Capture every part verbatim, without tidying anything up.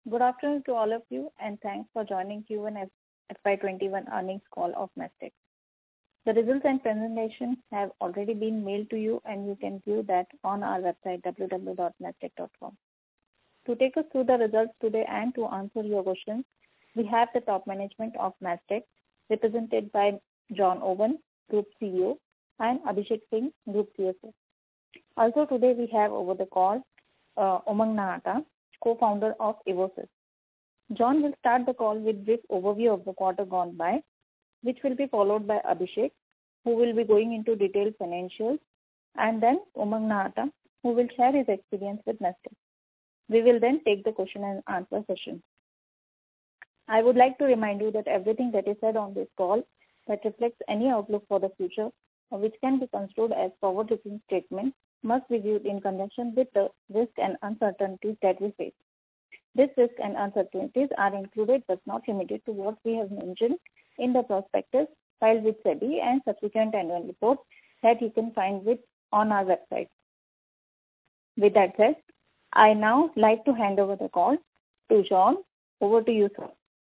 Good afternoon to all of you, and thanks for joining Q one F Y twenty-one earnings call of Mastech. The results and presentation have already been mailed to you, and you can view that on our website w w w dot mastech dot com. To take us through the results today and to answer your questions, we have the top management of Mastech, represented by John Owen, Group C E O, and Abhishek Singh, Group C F O. Also today we have over the call uh, Umang Nahata, co-founder of Evosys. John will start the call with brief overview of the quarter gone by, which will be followed by Abhishek, who will be going into detailed financials, and then Umang Nahata, who will share his experience with Mastech. We will then take the question and answer session. I would like to remind you that everything that is said on this call that reflects any outlook for the future, or which can be construed as forward-looking statements, must be viewed in conjunction with the risks and uncertainties that we face. These risks and uncertainties are included but not limited to what we have mentioned in the prospectus filed with SEBI and subsequent annual reports that you can find with on our website. With that said, I now like to hand over the call to John. Over to you, sir.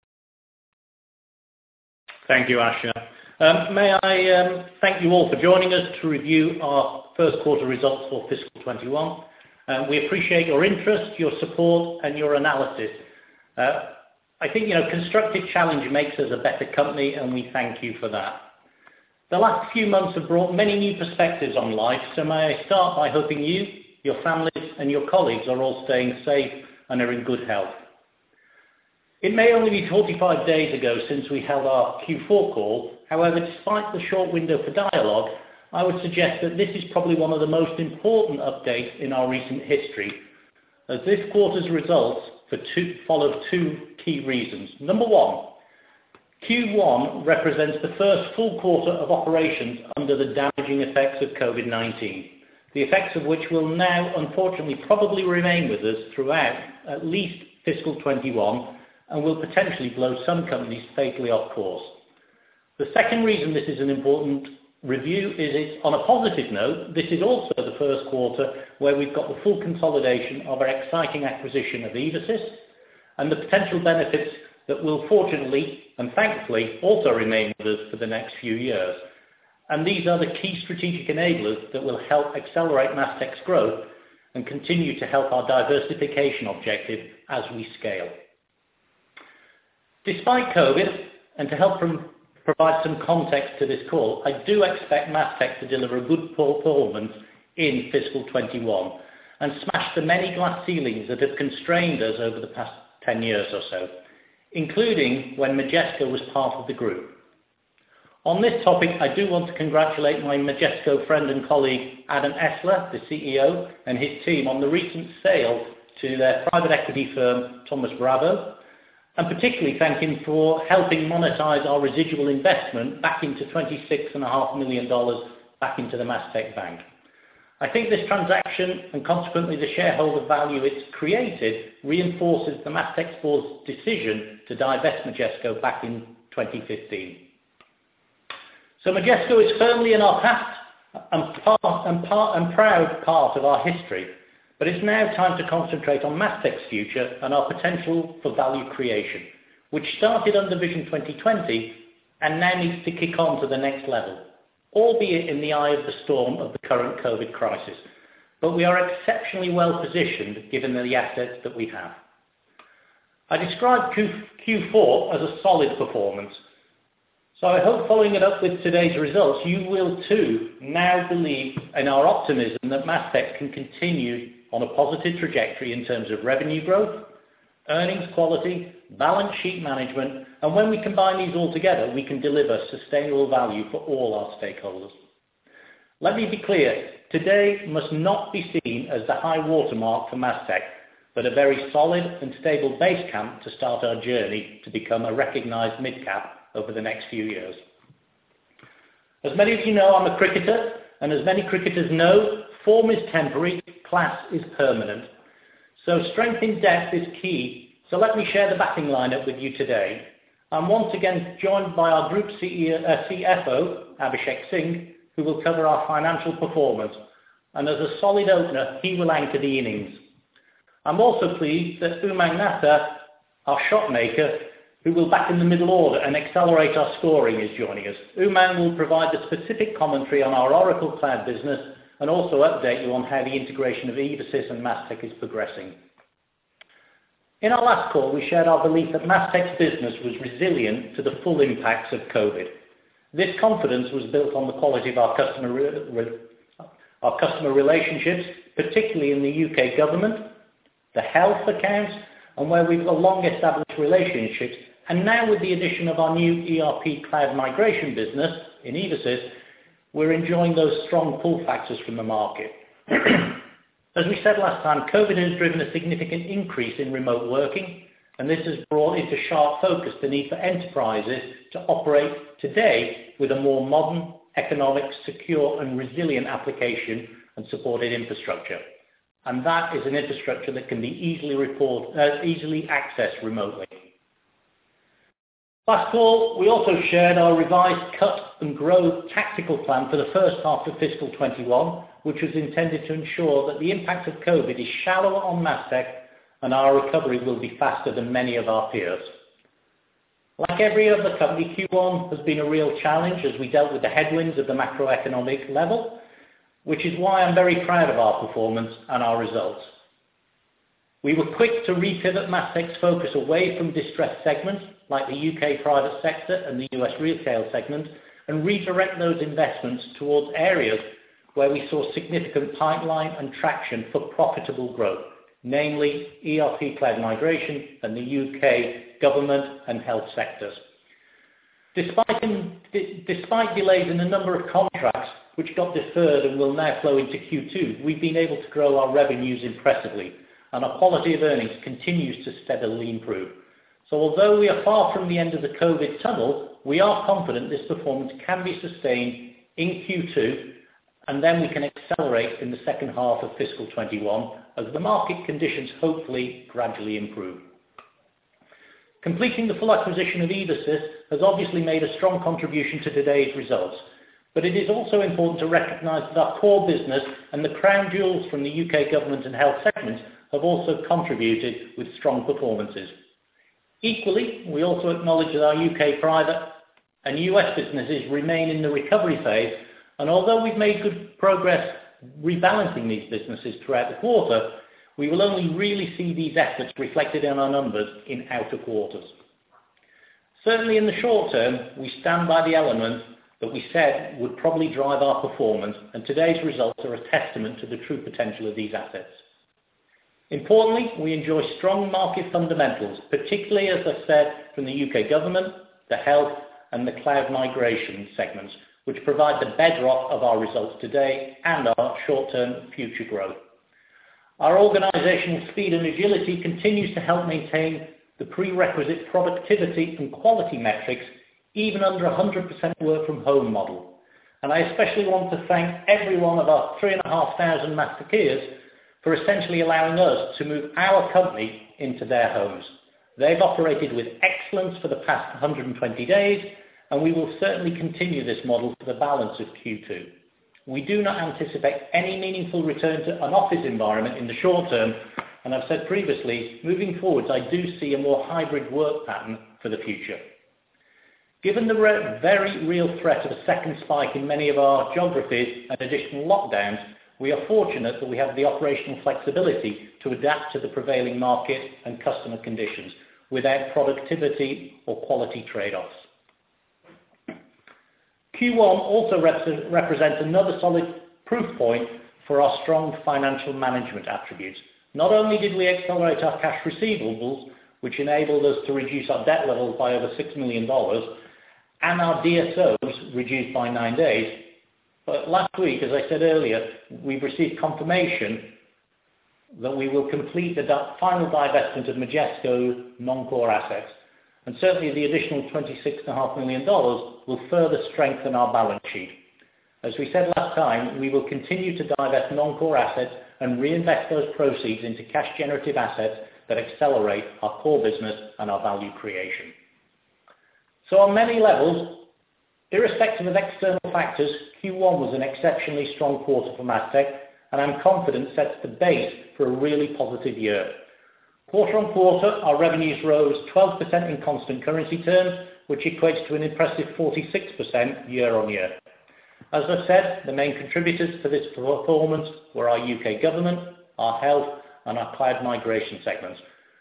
Thank you, Asha. Um, may I um, thank you all for joining us to review our first quarter results for fiscal twenty-one. Um, we appreciate your interest, your support, and your analysis. Uh, I think, you know, constructive challenge makes us a better company, and we thank you for that. The last few months have brought many new perspectives on life, so may I start by hoping you, your families, and your colleagues are all staying safe and are in good health. It may only be forty-five days ago since we held our Q four call. However, despite the short window for dialogue, I would suggest that this is probably one of the most important updates in our recent history, as this quarter's results for two, followed two key reasons. Number one, Q one represents the first full quarter of operations under the damaging effects of COVID nineteen, the effects of which will now, unfortunately, probably remain with us throughout at least fiscal twenty-one, and will potentially blow some companies fatally off course. The second reason this is an important review is it's on a positive note. This is also the first quarter where we've got the full consolidation of our exciting acquisition of Evosys and the potential benefits that will fortunately and thankfully also remain with us for the next few years. And these are the key strategic enablers that will help accelerate Mastech's growth and continue to help our diversification objective as we scale. Despite COVID, and to help from, provide some context to this call, I do expect Mastech to deliver a good performance in fiscal twenty-one and smash the many glass ceilings that have constrained us over the past ten years or so, including when Majesco was part of the group. On this topic, I do want to congratulate my Majesco friend and colleague Adam Essler, the C E O, and his team on the recent sale to their private equity firm, Thomas Bravo, and particularly thank him for helping monetize our residual investment back into twenty-six point five million dollars back into the Mastech Bank. I think this transaction and consequently the shareholder value it's created reinforces the Mastech board's decision to divest Majesco back in twenty fifteen. So Majesco is firmly in our past and, part, and, part, and proud part of our history. But it's now time to concentrate on Mastech's future and our potential for value creation, which started under Vision twenty twenty and now needs to kick on to the next level, albeit in the eye of the storm of the current COVID crisis. But we are exceptionally well positioned given the assets that we have. I described Q four as a solid performance, so I hope following it up with today's results, you will too now believe in our optimism that Mastech can continue on a positive trajectory in terms of revenue growth, earnings quality, balance sheet management, and when we combine these all together, we can deliver sustainable value for all our stakeholders. Let me be clear, today must not be seen as the high watermark for Mastech, but a very solid and stable base camp to start our journey to become a recognized mid-cap over the next few years. As many of you know, I'm a cricketer, and as many cricketers know, form is temporary, class is permanent. So strength in depth is key. So let me share the batting lineup with you today. I'm once again joined by our Group C E O, uh, C F O, Abhishek Singh, who will cover our financial performance. And as a solid opener, he will anchor the innings. I'm also pleased that Umang Nahata Our shot maker, who will back in the middle order and accelerate our scoring, is joining us. Uman will provide the specific commentary on our Oracle Cloud business and also update you on how the integration of Evosys and Mastech is progressing. In our last call, we shared our belief that Mastech's business was resilient to the full impacts of COVID. This confidence was built on the quality of our customer, re- our customer relationships, particularly in the U K government, the health accounts, and where we've got long-established relationships. And now with the addition of our new E R P cloud migration business in Evosys, we're enjoying those strong pull factors from the market. As we said last time, COVID has driven a significant increase in remote working, and this has brought into sharp focus the need for enterprises to operate today with a more modern, economic, secure and resilient application and supported infrastructure. And that is an infrastructure that can be easily, report, uh, easily accessed remotely. Last call, we also shared our revised cut and grow tactical plan for the first half of fiscal twenty-one, which was intended to ensure that the impact of COVID is shallower on Mastech and our recovery will be faster than many of our peers. Like every other company, Q one has been a real challenge as we dealt with the headwinds of the macroeconomic level, which is why I'm very proud of our performance and our results. We were quick to repivot Mastech's focus away from distressed segments like the U K private sector and the U S retail segment and redirect those investments towards areas where we saw significant pipeline and traction for profitable growth, namely E R P cloud migration and the U K government and health sectors. Despite, in, d- despite delays in a number of contracts which got deferred and will now flow into Q two, we've been able to grow our revenues impressively, and our quality of earnings continues to steadily improve. So although we are far from the end of the COVID tunnel, we are confident this performance can be sustained in Q two, and then we can accelerate in the second half of fiscal twenty-one as the market conditions hopefully gradually improve. Completing the full acquisition of Evosys has obviously made a strong contribution to today's results, but it is also important to recognise that our core business and the crown jewels from the U K government and health segments have also contributed with strong performances. Equally, we also acknowledge that our U K private and U S businesses remain in the recovery phase, and although we've made good progress rebalancing these businesses throughout the quarter, we will only really see these efforts reflected in our numbers in outer quarters. Certainly in the short term, we stand by the elements that we said would probably drive our performance, and today's results are a testament to the true potential of these assets. Importantly, we enjoy strong market fundamentals, particularly, as I said, from the U K government, the health and the cloud migration segments, which provide the bedrock of our results today and our short-term future growth. Our organisational speed and agility continues to help maintain the prerequisite productivity and quality metrics even under a one hundred percent work from home model. And I especially want to thank every one of our three and a half thousand Mastekeers for essentially allowing us to move our company into their homes. They've operated with excellence for the past one hundred twenty days, and we will certainly continue this model for the balance of Q two. We do not anticipate any meaningful return to an office environment in the short term, and I've said previously, moving forwards, I do see a more hybrid work pattern for the future. Given the re- very real threat of a second spike in many of our geographies and additional lockdowns, we are fortunate that we have the operational flexibility to adapt to the prevailing market and customer conditions without productivity or quality trade-offs. Q one also rep- represents another solid proof point for our strong financial management attributes. Not only did we accelerate our cash receivables, which enabled us to reduce our debt levels by over six million dollars, and our D S Os reduced by nine days, but last week, as I said earlier, we've received confirmation that we will complete the di- final divestment of Majesco non-core assets. And certainly the additional twenty-six point five million dollars will further strengthen our balance sheet. As we said last time, we will continue to divest non-core assets and reinvest those proceeds into cash-generative assets that accelerate our core business and our value creation. So on many levels, irrespective of external factors, Q one was an exceptionally strong quarter for Mastech, and I'm confident sets the base for a really positive year. Quarter on quarter, our revenues rose twelve percent in constant currency terms, which equates to an impressive forty-six percent year on year. As I said, the main contributors to this performance were our U K government, our health, and our cloud migration segments.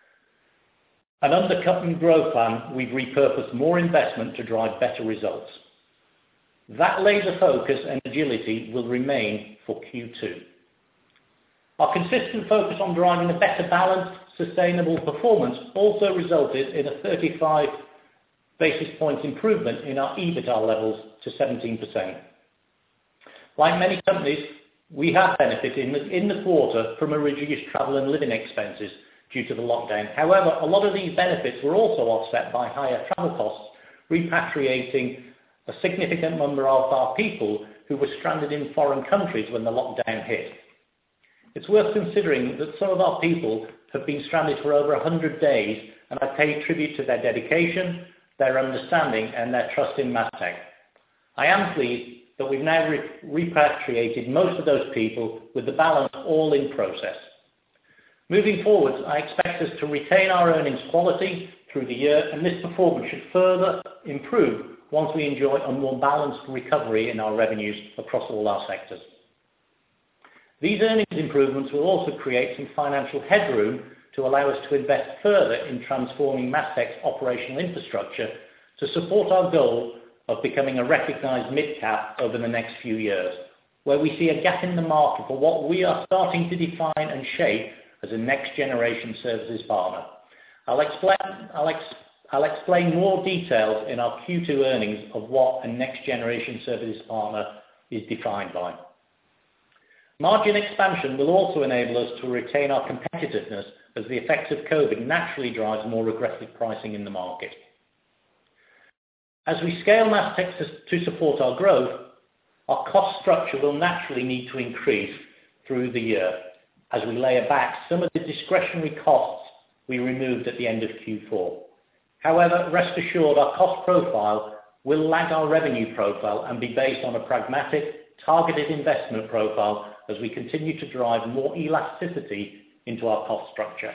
And under Cut and Grow plan, we've repurposed more investment to drive better results. That laser focus and agility will remain for Q two. Our consistent focus on driving a better balanced, sustainable performance also resulted in a thirty-five basis points improvement in our EBITDA levels to seventeen percent. Like many companies, we have benefited in the, in the quarter from a reduced travel and living expenses due to the lockdown. However, a lot of these benefits were also offset by higher travel costs, repatriating a significant number of our people who were stranded in foreign countries when the lockdown hit. It's worth considering that some of our people have been stranded for over one hundred days, and I pay tribute to their dedication, their understanding, and their trust in Mastech. I am pleased that we've now re- repatriated most of those people with the balance all in process. Moving forward, I expect us to retain our earnings quality through the year, and this performance should further improve once we enjoy a more balanced recovery in our revenues across all our sectors. These earnings improvements will also create some financial headroom to allow us to invest further in transforming Mastech's operational infrastructure to support our goal of becoming a recognised mid-cap over the next few years, where we see a gap in the market for what we are starting to define and shape as a next-generation services partner. I'll explain, I'll, ex, I'll explain more details in our Q two earnings of what a next-generation services partner is defined by. Margin expansion will also enable us to retain our competitiveness as the effects of COVID naturally drives more aggressive pricing in the market. As we scale Mastech to support our growth, our cost structure will naturally need to increase through the year as we layer back some of the discretionary costs we removed at the end of Q four. However, rest assured our cost profile will lag our revenue profile and be based on a pragmatic, targeted investment profile as we continue to drive more elasticity into our cost structure.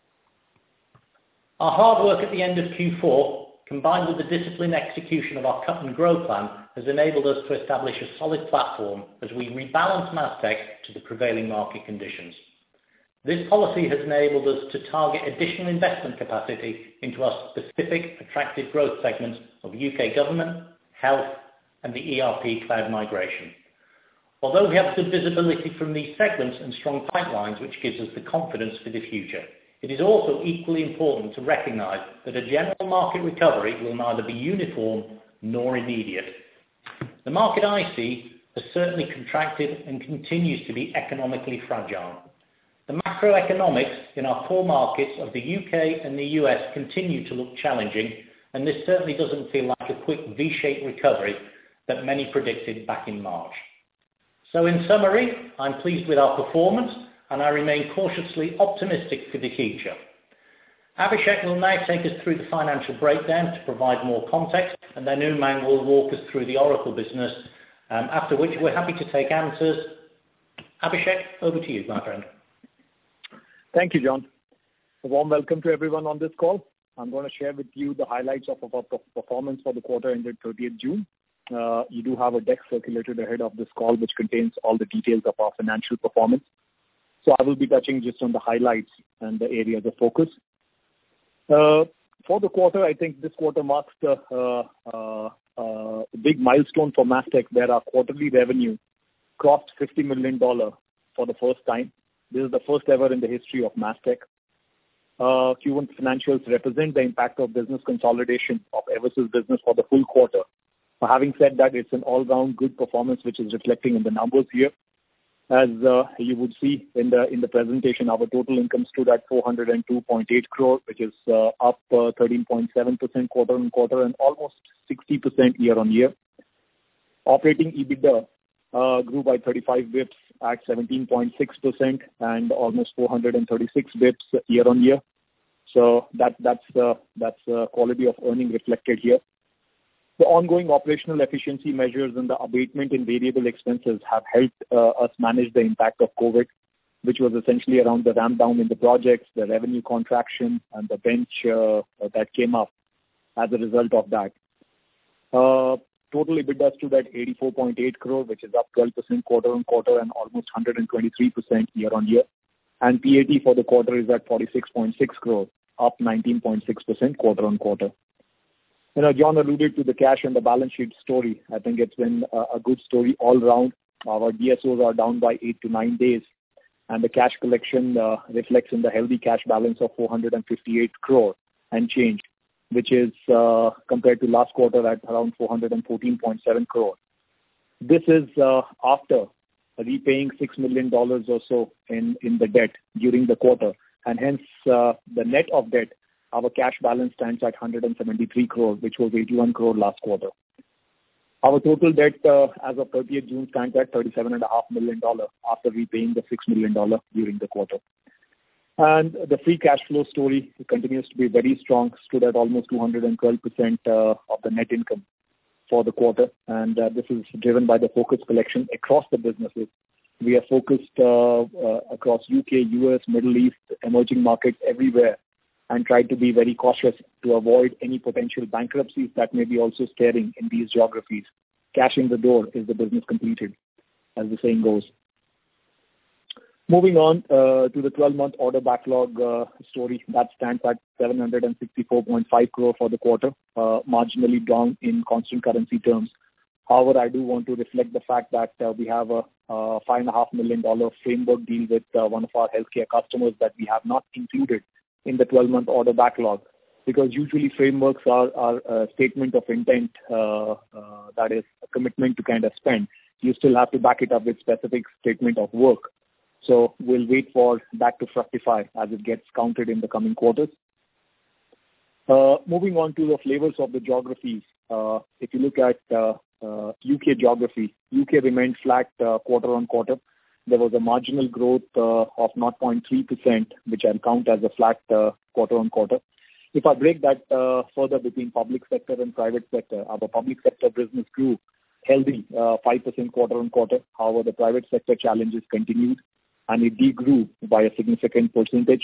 Our hard work at the end of Q four, combined with the disciplined execution of our Cut and Grow plan, has enabled us to establish a solid platform as we rebalance Mastech to the prevailing market conditions. This policy has enabled us to target additional investment capacity into our specific attractive growth segments of U K government, health, and the E R P cloud migration. Although we have good visibility from these segments and strong pipelines, which gives us the confidence for the future, it is also equally important to recognise that a general market recovery will neither be uniform nor immediate. The market I see has certainly contracted and continues to be economically fragile. The macroeconomics in our core markets of the U K and the U S continue to look challenging, and this certainly doesn't feel like a quick V-shaped recovery that many predicted back in March. So in summary, I'm pleased with our performance and I remain cautiously optimistic for the future. Abhishek will now take us through the financial breakdown to provide more context, and then Umang will walk us through the Oracle business, um, after which we're happy to take answers. Abhishek, over to you, my friend. Thank you, John. A warm welcome to everyone on this call. I'm going to share with you the highlights of our performance for the quarter ended thirtieth June. Uh, you do have a deck circulated ahead of this call which contains all the details of our financial performance. So I will be touching just on the highlights and the areas of focus. Uh, for the quarter, I think this quarter marks the uh, uh, uh, big milestone for Mastech, where our quarterly revenue crossed fifty million dollars for the first time. This is the first ever in the history of Mastech. Uh, Q one financials represent the impact of business consolidation of Eversys business for the full quarter. But having said that, it's an all-round good performance which is reflecting in the numbers here. As uh, you would see in the in the presentation, our total income stood at four hundred two point eight crore, which is uh, up uh, thirteen point seven percent quarter on quarter and almost sixty percent year on year. Operating EBITDA uh, grew by thirty-five basis points at seventeen point six percent and almost four hundred thirty-six basis points year on year. So that that's uh, that's uh, quality of earning reflected here. The ongoing operational efficiency measures and the abatement in variable expenses have helped uh, us manage the impact of COVID. which was essentially around the ramp down in the projects, the revenue contraction, and the bench uh, that came up as a result of that. Uh, total EBITDA stood at eighty-four point eight crore, which is up twelve percent quarter-on-quarter and almost one hundred twenty-three percent year-on-year. And P A T for the quarter is at forty-six point six crore, up nineteen point six percent quarter-on-quarter. You know, John alluded to the cash and the balance sheet story. I think it's been a, a good story all round. Our D S Os are down by eight to nine days, and the cash collection uh, reflects in the healthy cash balance of four hundred fifty-eight crore and change, which is uh, compared to last quarter at around four hundred fourteen point seven crore. This is uh, after repaying six million dollars or so in, in the debt during the quarter, and hence uh, the net of debt, our cash balance stands at one hundred seventy-three crore, which was eighty-one crore last quarter. Our total debt uh, as of thirtieth June stands at thirty-seven point five million dollars after repaying the six million dollars during the quarter. And the free cash flow story continues to be very strong, stood at almost two hundred twelve percent uh, of the net income for the quarter. And uh, this is driven by the focused collection across the businesses. We are focused uh, uh, across U K, U S, Middle East, emerging markets, everywhere, and try to be very cautious to avoid any potential bankruptcies that may be also staring in these geographies. Cash in the door is the business completed, as the saying goes. Moving on uh, to the twelve-month order backlog uh, story, that stands at seven hundred sixty-four point five crore for the quarter, uh, marginally down in constant currency terms. However, I do want to reflect the fact that uh, we have a uh, five point five million dollars framework deal with uh, one of our healthcare customers that we have not included in the twelve-month order backlog, because usually frameworks are, are a statement of intent, uh, uh, that is a commitment to kind of spend. You still have to back it up with specific statement of work. So we'll wait for that to fructify as it gets counted in the coming quarters. Uh, moving on to the flavors of the geographies. Uh, if you look at uh, uh, U K geography, U K remained flat uh, quarter on quarter. There was a marginal growth uh, of zero point three percent, which I'll count as a flat uh, quarter on quarter. If I break that uh, further between public sector and private sector, our public sector business grew healthy, uh, five percent quarter on quarter. However, the private sector challenges continued, and it degrew by a significant percentage.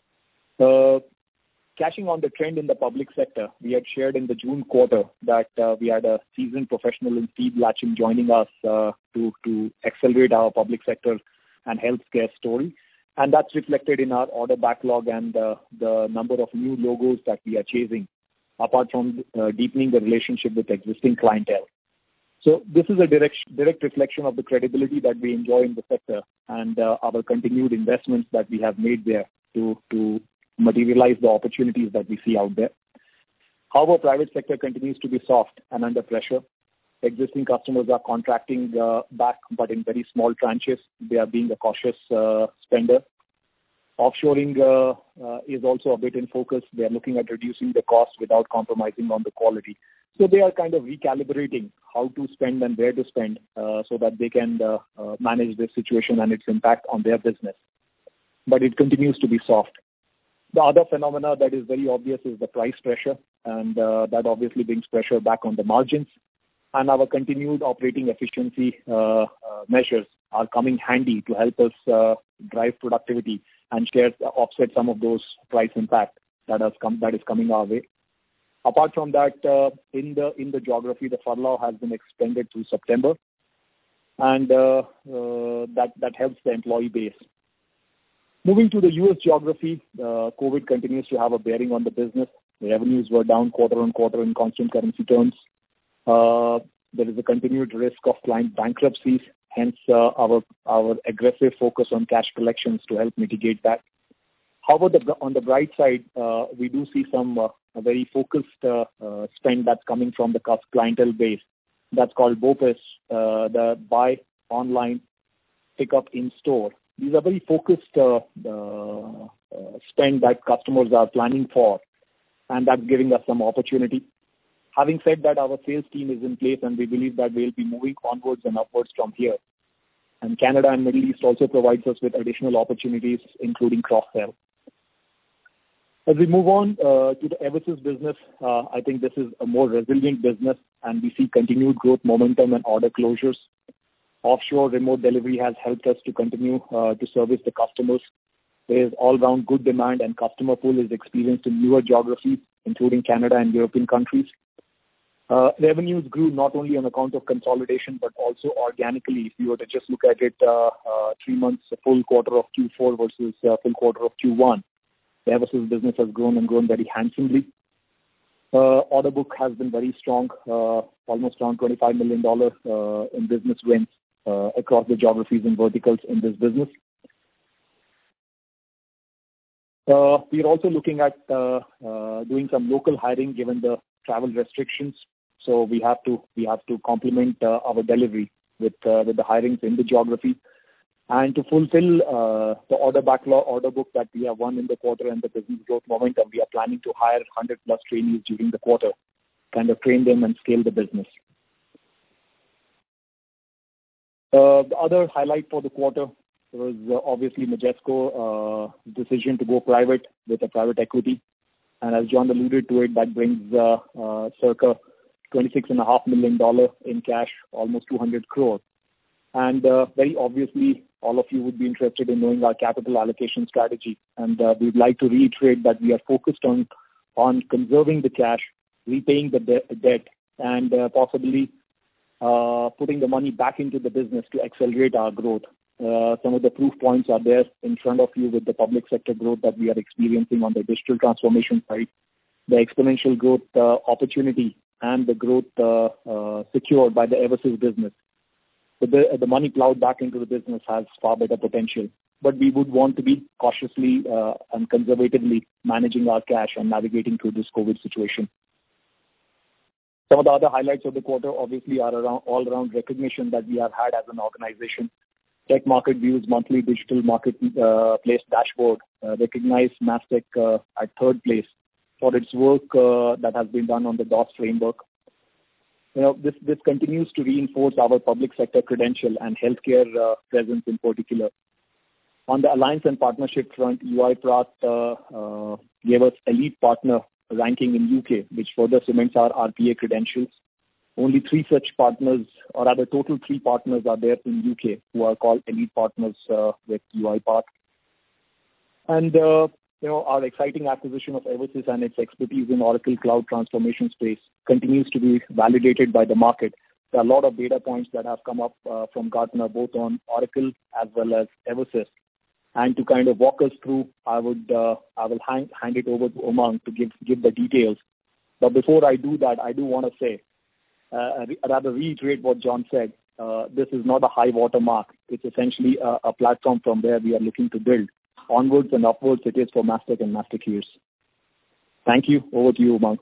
Uh, Cashing on the trend in the public sector, we had shared in the June quarter that uh, we had a seasoned professional in Steve Latcham joining us uh, to, to accelerate our public sector and healthcare story. And that's reflected in our order backlog and uh, the number of new logos that we are chasing, apart from uh, deepening the relationship with existing clientele. So this is a direct, direct reflection of the credibility that we enjoy in the sector and uh, our continued investments that we have made there to, to materialize the opportunities that we see out there. However, private sector continues to be soft and under pressure. Existing customers are contracting uh, back, but in very small tranches. They are being a cautious uh, spender. Offshoring uh, uh, is also a bit in focus. They are looking at reducing the cost without compromising on the quality. So they are kind of recalibrating how to spend and where to spend uh, so that they can uh, uh, manage this situation and its impact on their business. But it continues to be soft. The other phenomena that is very obvious is the price pressure, and uh, that obviously brings pressure back on the margins. And our continued operating efficiency uh, uh, measures are coming handy to help us uh, drive productivity and share, offset some of those price impact that has come that is coming our way. Apart from that, uh, in the in the geography, the furlough has been extended to September, and uh, uh, that that helps the employee base. Moving to the U S geography, uh, COVID continues to have a bearing on the business. The revenues were down quarter on quarter in constant currency terms. Uh, there is a continued risk of client bankruptcies, hence uh, our our aggressive focus on cash collections to help mitigate that. However, the, on the bright side, uh, we do see some uh, a very focused uh, uh, spend that's coming from the clientele base. That's called BOPIS, uh, the buy online, pick up in store. These are very focused uh, uh, uh, spend that customers are planning for, and that's giving us some opportunity. Having said that, our sales team is in place, and we believe that we'll be moving onwards and upwards from here. And Canada and Middle East also provides us with additional opportunities, including cross-sell. As we move on uh, to the Eversys business, uh, I think this is a more resilient business, and we see continued growth momentum and order closures. Offshore remote delivery has helped us to continue uh, to service the customers. There is all-round good demand and customer pool is experienced in newer geographies, including Canada and European countries. Uh, revenues grew not only on account of consolidation, but also organically. If you were to just look at it, uh, uh, three months, a full quarter of Q four versus uh, full quarter of Q one, the Eversys business has grown and grown very handsomely. Uh, order book has been very strong, uh, almost around twenty-five million dollars uh, in business wins uh, across the geographies and verticals in this business. Uh, we are also looking at uh, uh, doing some local hiring given the travel restrictions. So we have to we have to complement uh, our delivery with uh, with the hirings in the geography, and to fulfill uh, the order backlog, order book that we have won in the quarter and the business growth momentum. We are planning to hire one hundred plus trainees during the quarter, kind of train them and scale the business. Uh, the other highlight for the quarter was uh, obviously Majesco uh, decision to go private with a private equity, and as John alluded to it, that brings uh, uh, circa twenty-six point five million dollars in cash, almost two hundred crore. And uh, very obviously, all of you would be interested in knowing our capital allocation strategy. And uh, we'd like to reiterate that we are focused on on conserving the cash, repaying the de- debt, and uh, possibly uh, putting the money back into the business to accelerate our growth. Uh, some of the proof points are there in front of you with the public sector growth that we are experiencing on the digital transformation side, the exponential growth uh, opportunity, and the growth uh, uh, secured by the Eversys business. So the, the money plowed back into the business has far better potential. But we would want to be cautiously uh, and conservatively managing our cash and navigating through this COVID situation. Some of the other highlights of the quarter obviously are around, all around recognition that we have had as an organization. Tech Market Views monthly digital marketplace uh, dashboard uh, recognized Mastech uh, at third place for its work uh, that has been done on the DOS framework. You know, this, this continues to reinforce our public sector credential and healthcare uh, presence in particular. On the alliance and partnership front, UiPath uh, uh, gave us elite partner ranking in U K, which further cements our R P A credentials. Only three such partners, or rather total three partners are there in U K who are called elite partners uh, with UiPath. And uh, you know, our exciting acquisition of Eversys and its expertise in Oracle Cloud transformation space continues to be validated by the market. There are a lot of data points that have come up uh, from Gartner, both on Oracle as well as Eversys. And to kind of walk us through, I would uh, I will hang, hand it over to Umang to give give the details. But before I do that, I do want to say, uh, rather reiterate what John said. Uh, this is not a high watermark. It's essentially a, a platform from where we are looking to build. Onwards and upwards it is for Mastech and Mastekeers. Thank you. Over to you, Umang.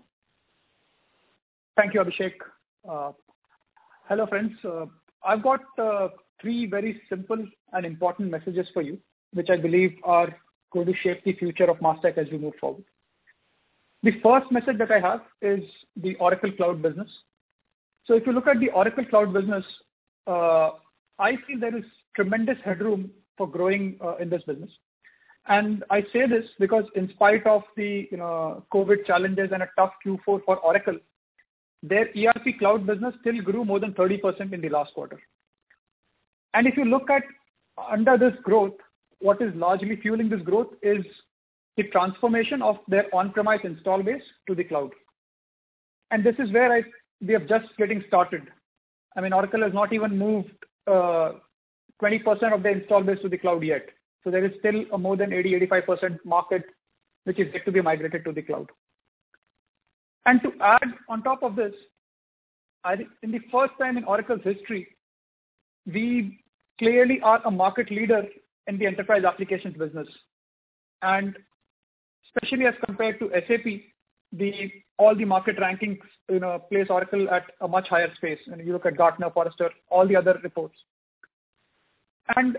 Thank you, Abhishek. Uh, hello, friends. Uh, I've got uh, three very simple and important messages for you, which I believe are going to shape the future of Mastech as we move forward. The first message that I have is the Oracle Cloud business. So if you look at the Oracle Cloud business, uh, I feel there is tremendous headroom for growing uh, in this business. And I say this because in spite of the you know, COVID challenges and a tough Q four for Oracle, their E R P cloud business still grew more than thirty percent in the last quarter. And if you look at under this growth, what is largely fueling this growth is the transformation of their on-premise install base to the cloud. And this is where I, we are just getting started. I mean, Oracle has not even moved uh, twenty percent of their install base to the cloud yet. So there is still a more than eighty to eighty-five percent market which is yet to be migrated to the cloud. And to add on top of this, I think in the first time in Oracle's history, we clearly are a market leader in the enterprise applications business. And especially as compared to S A P, the all the market rankings you know, place Oracle at a much higher space. And you look at Gartner, Forrester, all the other reports. And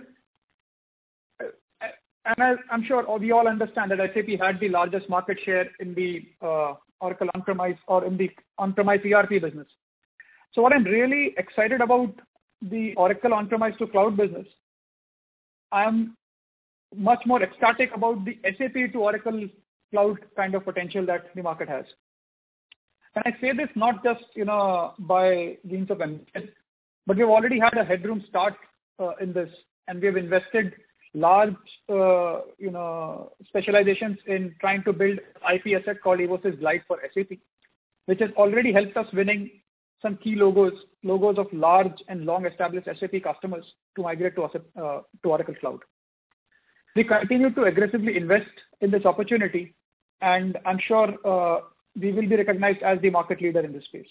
And as I'm sure we all understand that S A P had the largest market share in the uh, Oracle on-premise or in the on-premise E R P business. So what I'm really excited about the Oracle on-premise to cloud business, I'm much more ecstatic about the S A P to Oracle cloud kind of potential that the market has. And I say this not just you know by means of ambition, but we've already had a headroom start uh, in this, and we've invested large, uh, you know, specializations in trying to build I P asset called Evosys Glide for S A P, which has already helped us winning some key logos, logos of large and long-established S A P customers to migrate to, uh, to Oracle Cloud. We continue to aggressively invest in this opportunity, and I'm sure uh, we will be recognized as the market leader in this space.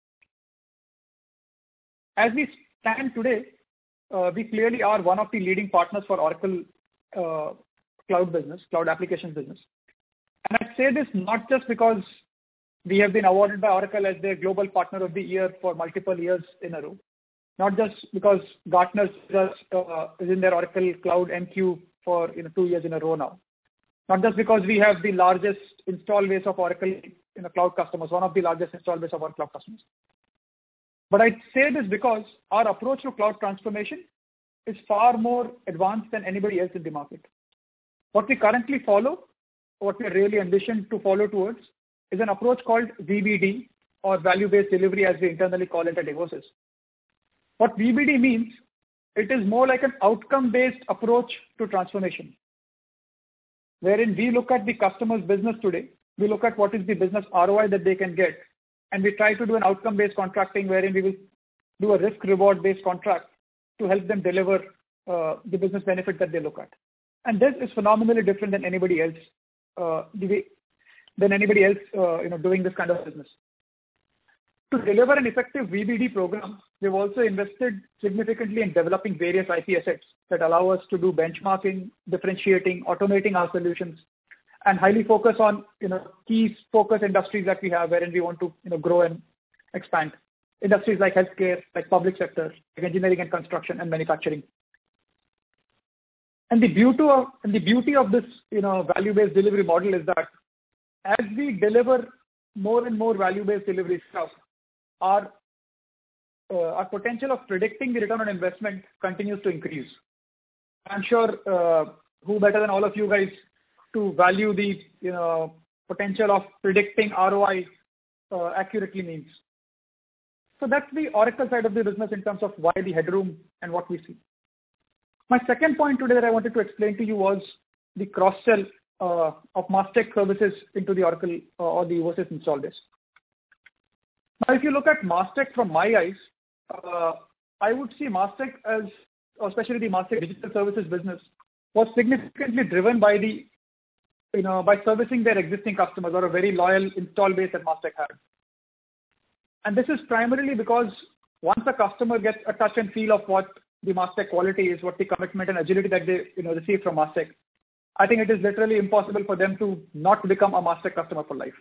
As we stand today, uh, we clearly are one of the leading partners for Oracle uh, Cloud business, Cloud applications business. And I say this not just because we have been awarded by Oracle as their global partner of the year for multiple years in a row, not just because Gartner just, uh, is in their Oracle Cloud M Q for you know, two years in a row now, not just because we have the largest install base of Oracle you know, Cloud customers, one of the largest install base of our Cloud customers. But I say this because our approach to cloud transformation is far more advanced than anybody else in the market. What we currently follow, what we are really ambitioned to follow towards, is an approach called V B D, or value-based delivery as we internally call it at Evosys. What V B D means, it is more like an outcome-based approach to transformation, wherein we look at the customer's business today, we look at what is the business R O I that they can get, and we try to do an outcome-based contracting wherein we will do a risk-reward based contract to help them deliver uh, the business benefit that they look at. And this is phenomenally different than anybody else, uh, than anybody else uh, you know, doing this kind of business. To deliver an effective V B D program, we've also invested significantly in developing various I P assets that allow us to do benchmarking, differentiating, automating our solutions, and highly focus on you know key focus industries that we have wherein we want to you know grow and expand. Industries like healthcare, like public sector, like engineering and construction, and manufacturing. And the beauty of and the beauty of this you know value-based delivery model is that as we deliver more and more value-based delivery stuff, our uh, our potential of predicting the return on investment continues to increase. I'm sure uh, who better than all of you guys to value the you know potential of predicting R O I uh, accurately means. So that's the Oracle side of the business in terms of why the headroom and what we see. My second point today that I wanted to explain to you was the cross-sell uh, of Mastech services into the Oracle uh, or the Evosys install base. Now, if you look at Mastech from my eyes, uh, I would see Mastech as, especially the Mastech digital services business, was significantly driven by the, you know, by servicing their existing customers or a very loyal install base that Mastech had. And this is primarily because once a customer gets a touch and feel of what the Mastech quality is, what the commitment and agility that they, you know, receive from Mastech, I think it is literally impossible for them to not become a Mastech customer for life.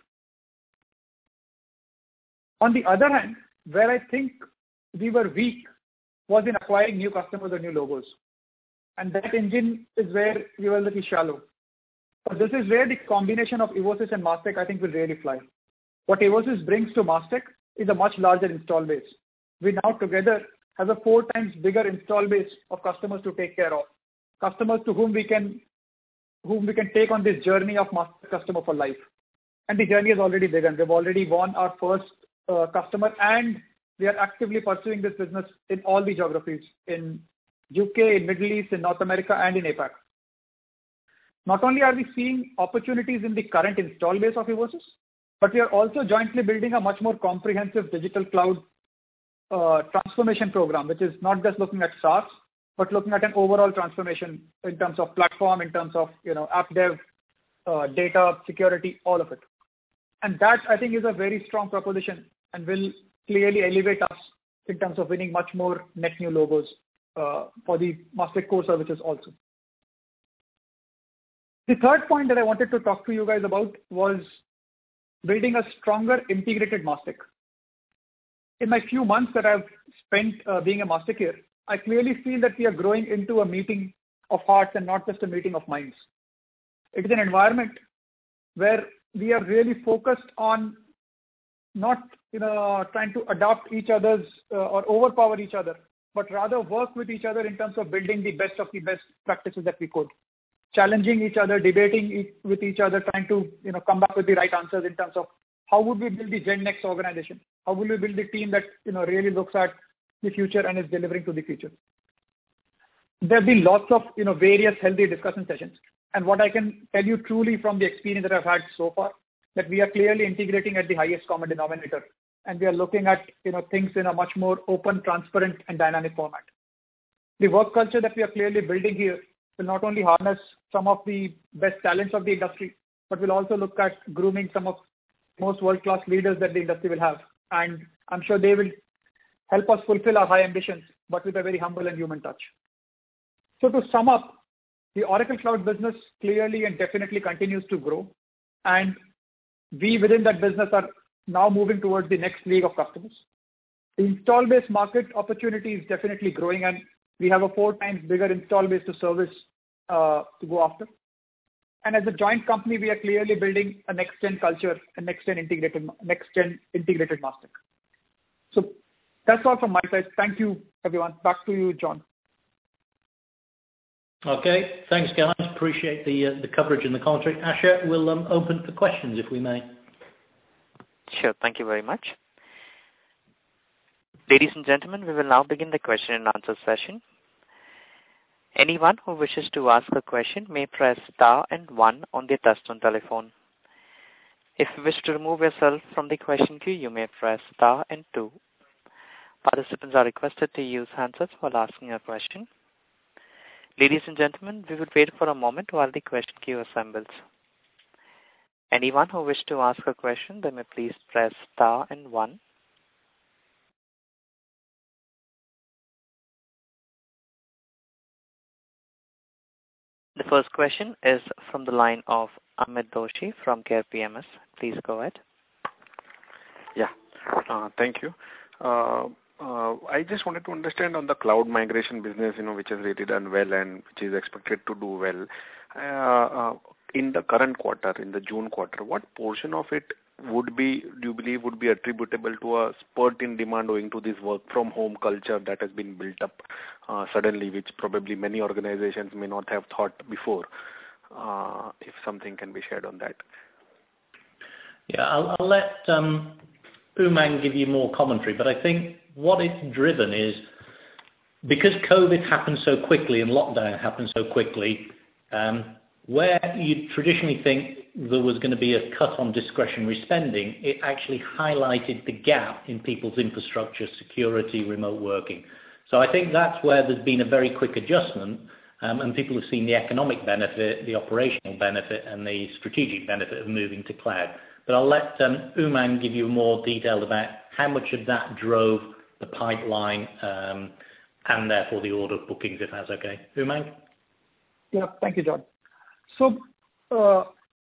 On the other hand, where I think we were weak was in acquiring new customers or new logos. And that engine is where we were a little shallow. But this is where the combination of Evosys and Mastech, I think, will really fly. What Evosys brings to Mastech is a much larger install base. We now together have a four times bigger install base of customers to take care of. Customers to whom we can, whom we can take on this journey of Mastech customer for life. And the journey has already begun. We've already won our first uh, customer, and we are actively pursuing this business in all the geographies, in U K, in Middle East, in North America, and in APAC. Not only are we seeing opportunities in the current install base of Evosys, but we are also jointly building a much more comprehensive digital cloud uh, transformation program, which is not just looking at SaaS, but looking at an overall transformation in terms of platform, in terms of you know app dev, uh, data, security, all of it. And that, I think, is a very strong proposition and will clearly elevate us in terms of winning much more net new logos uh, for the Mastech core services also. The third point that I wanted to talk to you guys about was building a stronger integrated Mastech. In my few months that I've spent uh, being a Mastecheer, I clearly feel that we are growing into a meeting of hearts and not just a meeting of minds. It is an environment where we are really focused on not you know, trying to adopt each other's uh, or overpower each other, but rather work with each other in terms of building the best of the best practices that we could. Challenging each other, debating each, with each other, trying to you know come back with the right answers in terms of how would we build the Gen Next organization? How will we build the team that you know really looks at the future and is delivering to the future. There have been lots of, you know, various healthy discussion sessions. And what I can tell you truly from the experience that I've had so far, that we are clearly integrating at the highest common denominator. And we are looking at, you know, things in a much more open, transparent and dynamic format. The work culture that we are clearly building here will not only harness some of the best talents of the industry, but will also look at grooming some of the most world-class leaders that the industry will have. And I'm sure they will help us fulfill our high ambitions, but with a very humble and human touch. So to sum up, the Oracle Cloud business clearly and definitely continues to grow. And we within that business are now moving towards the next league of customers. The install base market opportunity is definitely growing, and we have a four times bigger install base to service uh, to go after. And as a joint company, we are clearly building a next-gen culture, a next-gen integrated, next-gen integrated Mastek. So that's all from my side. Thank you, everyone. Back to you, John. Okay, thanks, guys. Appreciate the uh, the coverage and the commentary. Asha, we'll um, open for questions if we may. Sure, thank you very much. Ladies and gentlemen, we will now begin the question and answer session. Anyone who wishes to ask a question may press star and one on their touchtone telephone. If you wish to remove yourself from the question queue, you may press star and two. Participants are requested to use handsets while asking a question. Ladies and gentlemen, we will wait for a moment while the question queue assembles. Anyone who wishes to ask a question, they may please press star and one. The first question is from the line of Amit Doshi from Care P M S. Please go ahead. Yeah, uh, thank you. Uh, uh, I just wanted to understand on the cloud migration business, you know, which has really done well and which is expected to do well. Uh, uh, in the current quarter, in the June quarter, what portion of it would be, do you believe, would be attributable to a spurt in demand owing to this work from home culture that has been built up uh, suddenly, which probably many organizations may not have thought before? Uh, if something can be shared on that. Yeah, I'll, I'll let um, Umang give you more commentary, but I think what it's driven is because COVID happened so quickly and lockdown happened so quickly, um, where you'd traditionally think there was going to be a cut on discretionary spending, it actually highlighted the gap in people's infrastructure, security, remote working. So I think that's where there's been a very quick adjustment, um, and people have seen the economic benefit, the operational benefit, and the strategic benefit of moving to cloud. But I'll let um, Umang give you more detail about how much of that drove the pipeline um, and therefore the order bookings, if that's okay. Umang? Yeah, thank you, John. So uh,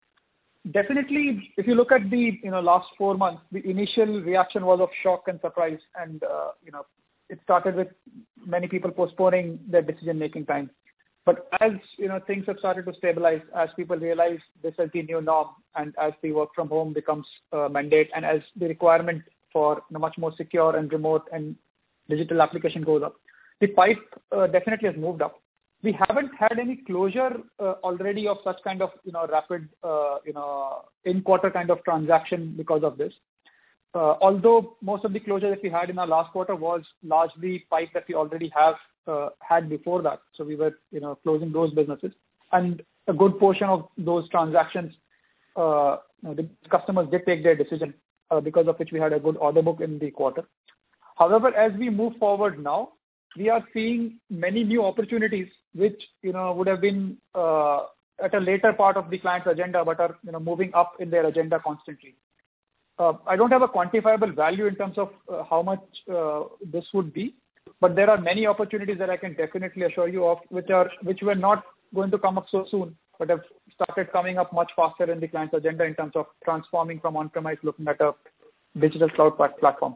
definitely, if you look at the you know last four months, the initial reaction was of shock and surprise, and uh, you know it started with many people postponing their decision-making time. But as you know things have started to stabilize, as people realize this is the new norm, and as the work from home becomes a mandate, and as the requirement for you know, much more secure and remote and digital application goes up, the pipe uh, definitely has moved up. We haven't had any closure uh, already of such kind of you know rapid uh, you know in quarter kind of transaction because of this. Uh, although most of the closure that we had in our last quarter was largely pipe that we already have uh, had before that, so we were you know closing those businesses, and a good portion of those transactions, uh, you know, the customers did take their decision uh, because of which we had a good order book in the quarter. However, as we move forward now, we are seeing many new opportunities which, you know, would have been uh, at a later part of the client's agenda, but are, you know, moving up in their agenda constantly. Uh, I don't have a quantifiable value in terms of uh, how much uh, this would be, but there are many opportunities that I can definitely assure you of, which are which were not going to come up so soon, but have started coming up much faster in the client's agenda in terms of transforming from on-premise, looking at a digital cloud platform.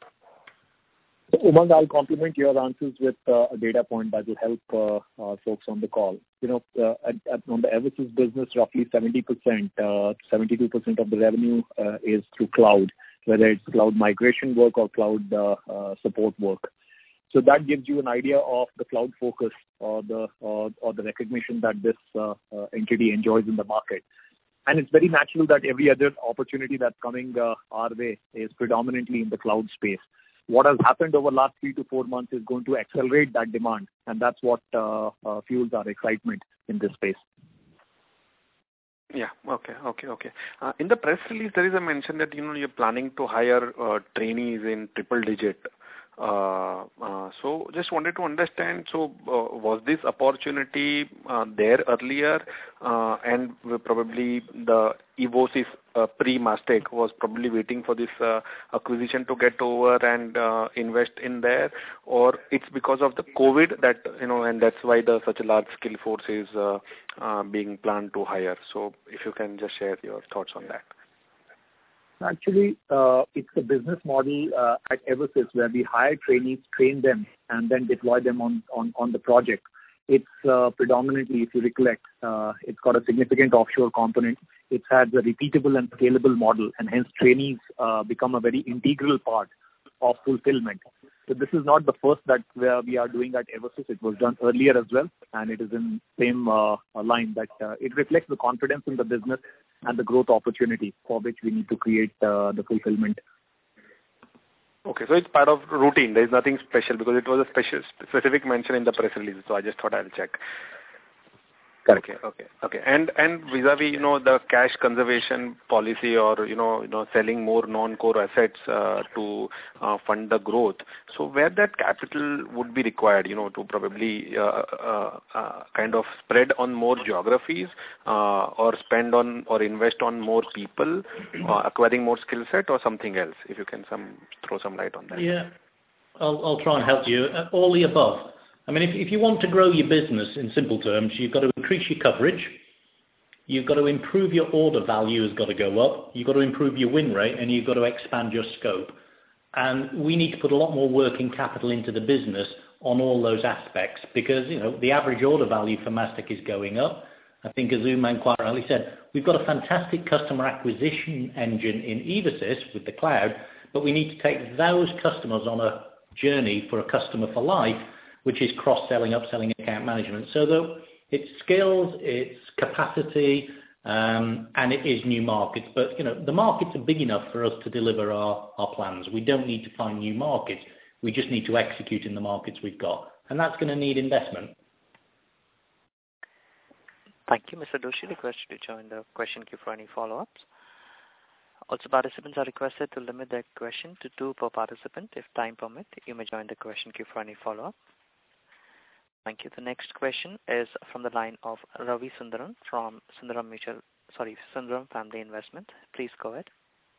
So, Umang, I'll complement your answers with uh, a data point that will help uh, uh, folks on the call. You know, uh, at, at, on the Eversys business, roughly seventy percent, uh, seventy-two percent of the revenue uh, is through cloud, whether it's cloud migration work or cloud uh, uh, support work. So that gives you an idea of the cloud focus or the or, or the recognition that this uh, uh, entity enjoys in the market. And it's very natural that every other opportunity that's coming uh, our way is predominantly in the cloud space. what has happened over the last three to four months is going to accelerate that demand, and that's what uh, uh, fuels our excitement in this space. Yeah. Okay. Okay. Okay. Uh, in the press release, there is a mention that you know you're planning to hire uh, trainees in triple digit. Uh, uh, so just wanted to understand. So uh, was this opportunity uh, there earlier, uh, and probably the Evosys uh, pre-Mastech was probably waiting for this uh, acquisition to get over and uh, invest in there, or it's because of the COVID that you know, and that's why the such a large skill force is uh, uh, being planned to hire. So if you can just share your thoughts on that. Actually, uh, it's a business model uh, at Eversys where we hire trainees, train them, and then deploy them on, on, on the project. It's uh, predominantly, if you recollect, uh, it's got a significant offshore component. It has a repeatable and scalable model, and hence trainees uh, become a very integral part of fulfillment. So this is not the first that we are doing at Eversys. It was done earlier as well, and it is in same uh, line that uh, it reflects the confidence in the business and the growth opportunity for which we need to create uh, the fulfillment. Okay, so it's part of routine. There is nothing special because it was a special specific mention in the press release. So I just thought I'll check. Correct. Okay, okay, okay. And and vis-a-vis, you know, the cash conservation policy or, you know, you know, selling more non-core assets uh, to uh, fund the growth. So where that capital would be required, you know, to probably uh, uh, uh, kind of spread on more geographies uh, or spend on or invest on more people, uh, acquiring more skill set or something else, if you can some throw some light on that. Yeah, I'll, I'll try and help you. Uh, all the above. I mean, if, if you want to grow your business in simple terms, you've got to increase your coverage, you've got to improve your order value has got to go up, you've got to improve your win rate, and you've got to expand your scope. And we need to put a lot more working capital into the business on all those aspects because, you know, the average order value for Mastech is going up. I think as Umang quite rightly said, we've got a fantastic customer acquisition engine in Evosys with the cloud, but we need to take those customers on a journey for a customer for life, which is cross-selling, upselling, account management. So that it's skills, it's capacity, um, and it is new markets. But, you know, the markets are big enough for us to deliver our, our plans. We don't need to find new markets. We just need to execute in the markets we've got. And that's going to need investment. Thank you, Mister Doshi. Request you to join the question queue for any follow-ups. Also, participants are requested to limit their question to two per participant. If time permits, you may join the question queue for any follow-up. Thank you. The next question is from the line of Ravi Sundaram from Sundaram Mutual, sorry, Sundaram Family Investment. Please go ahead.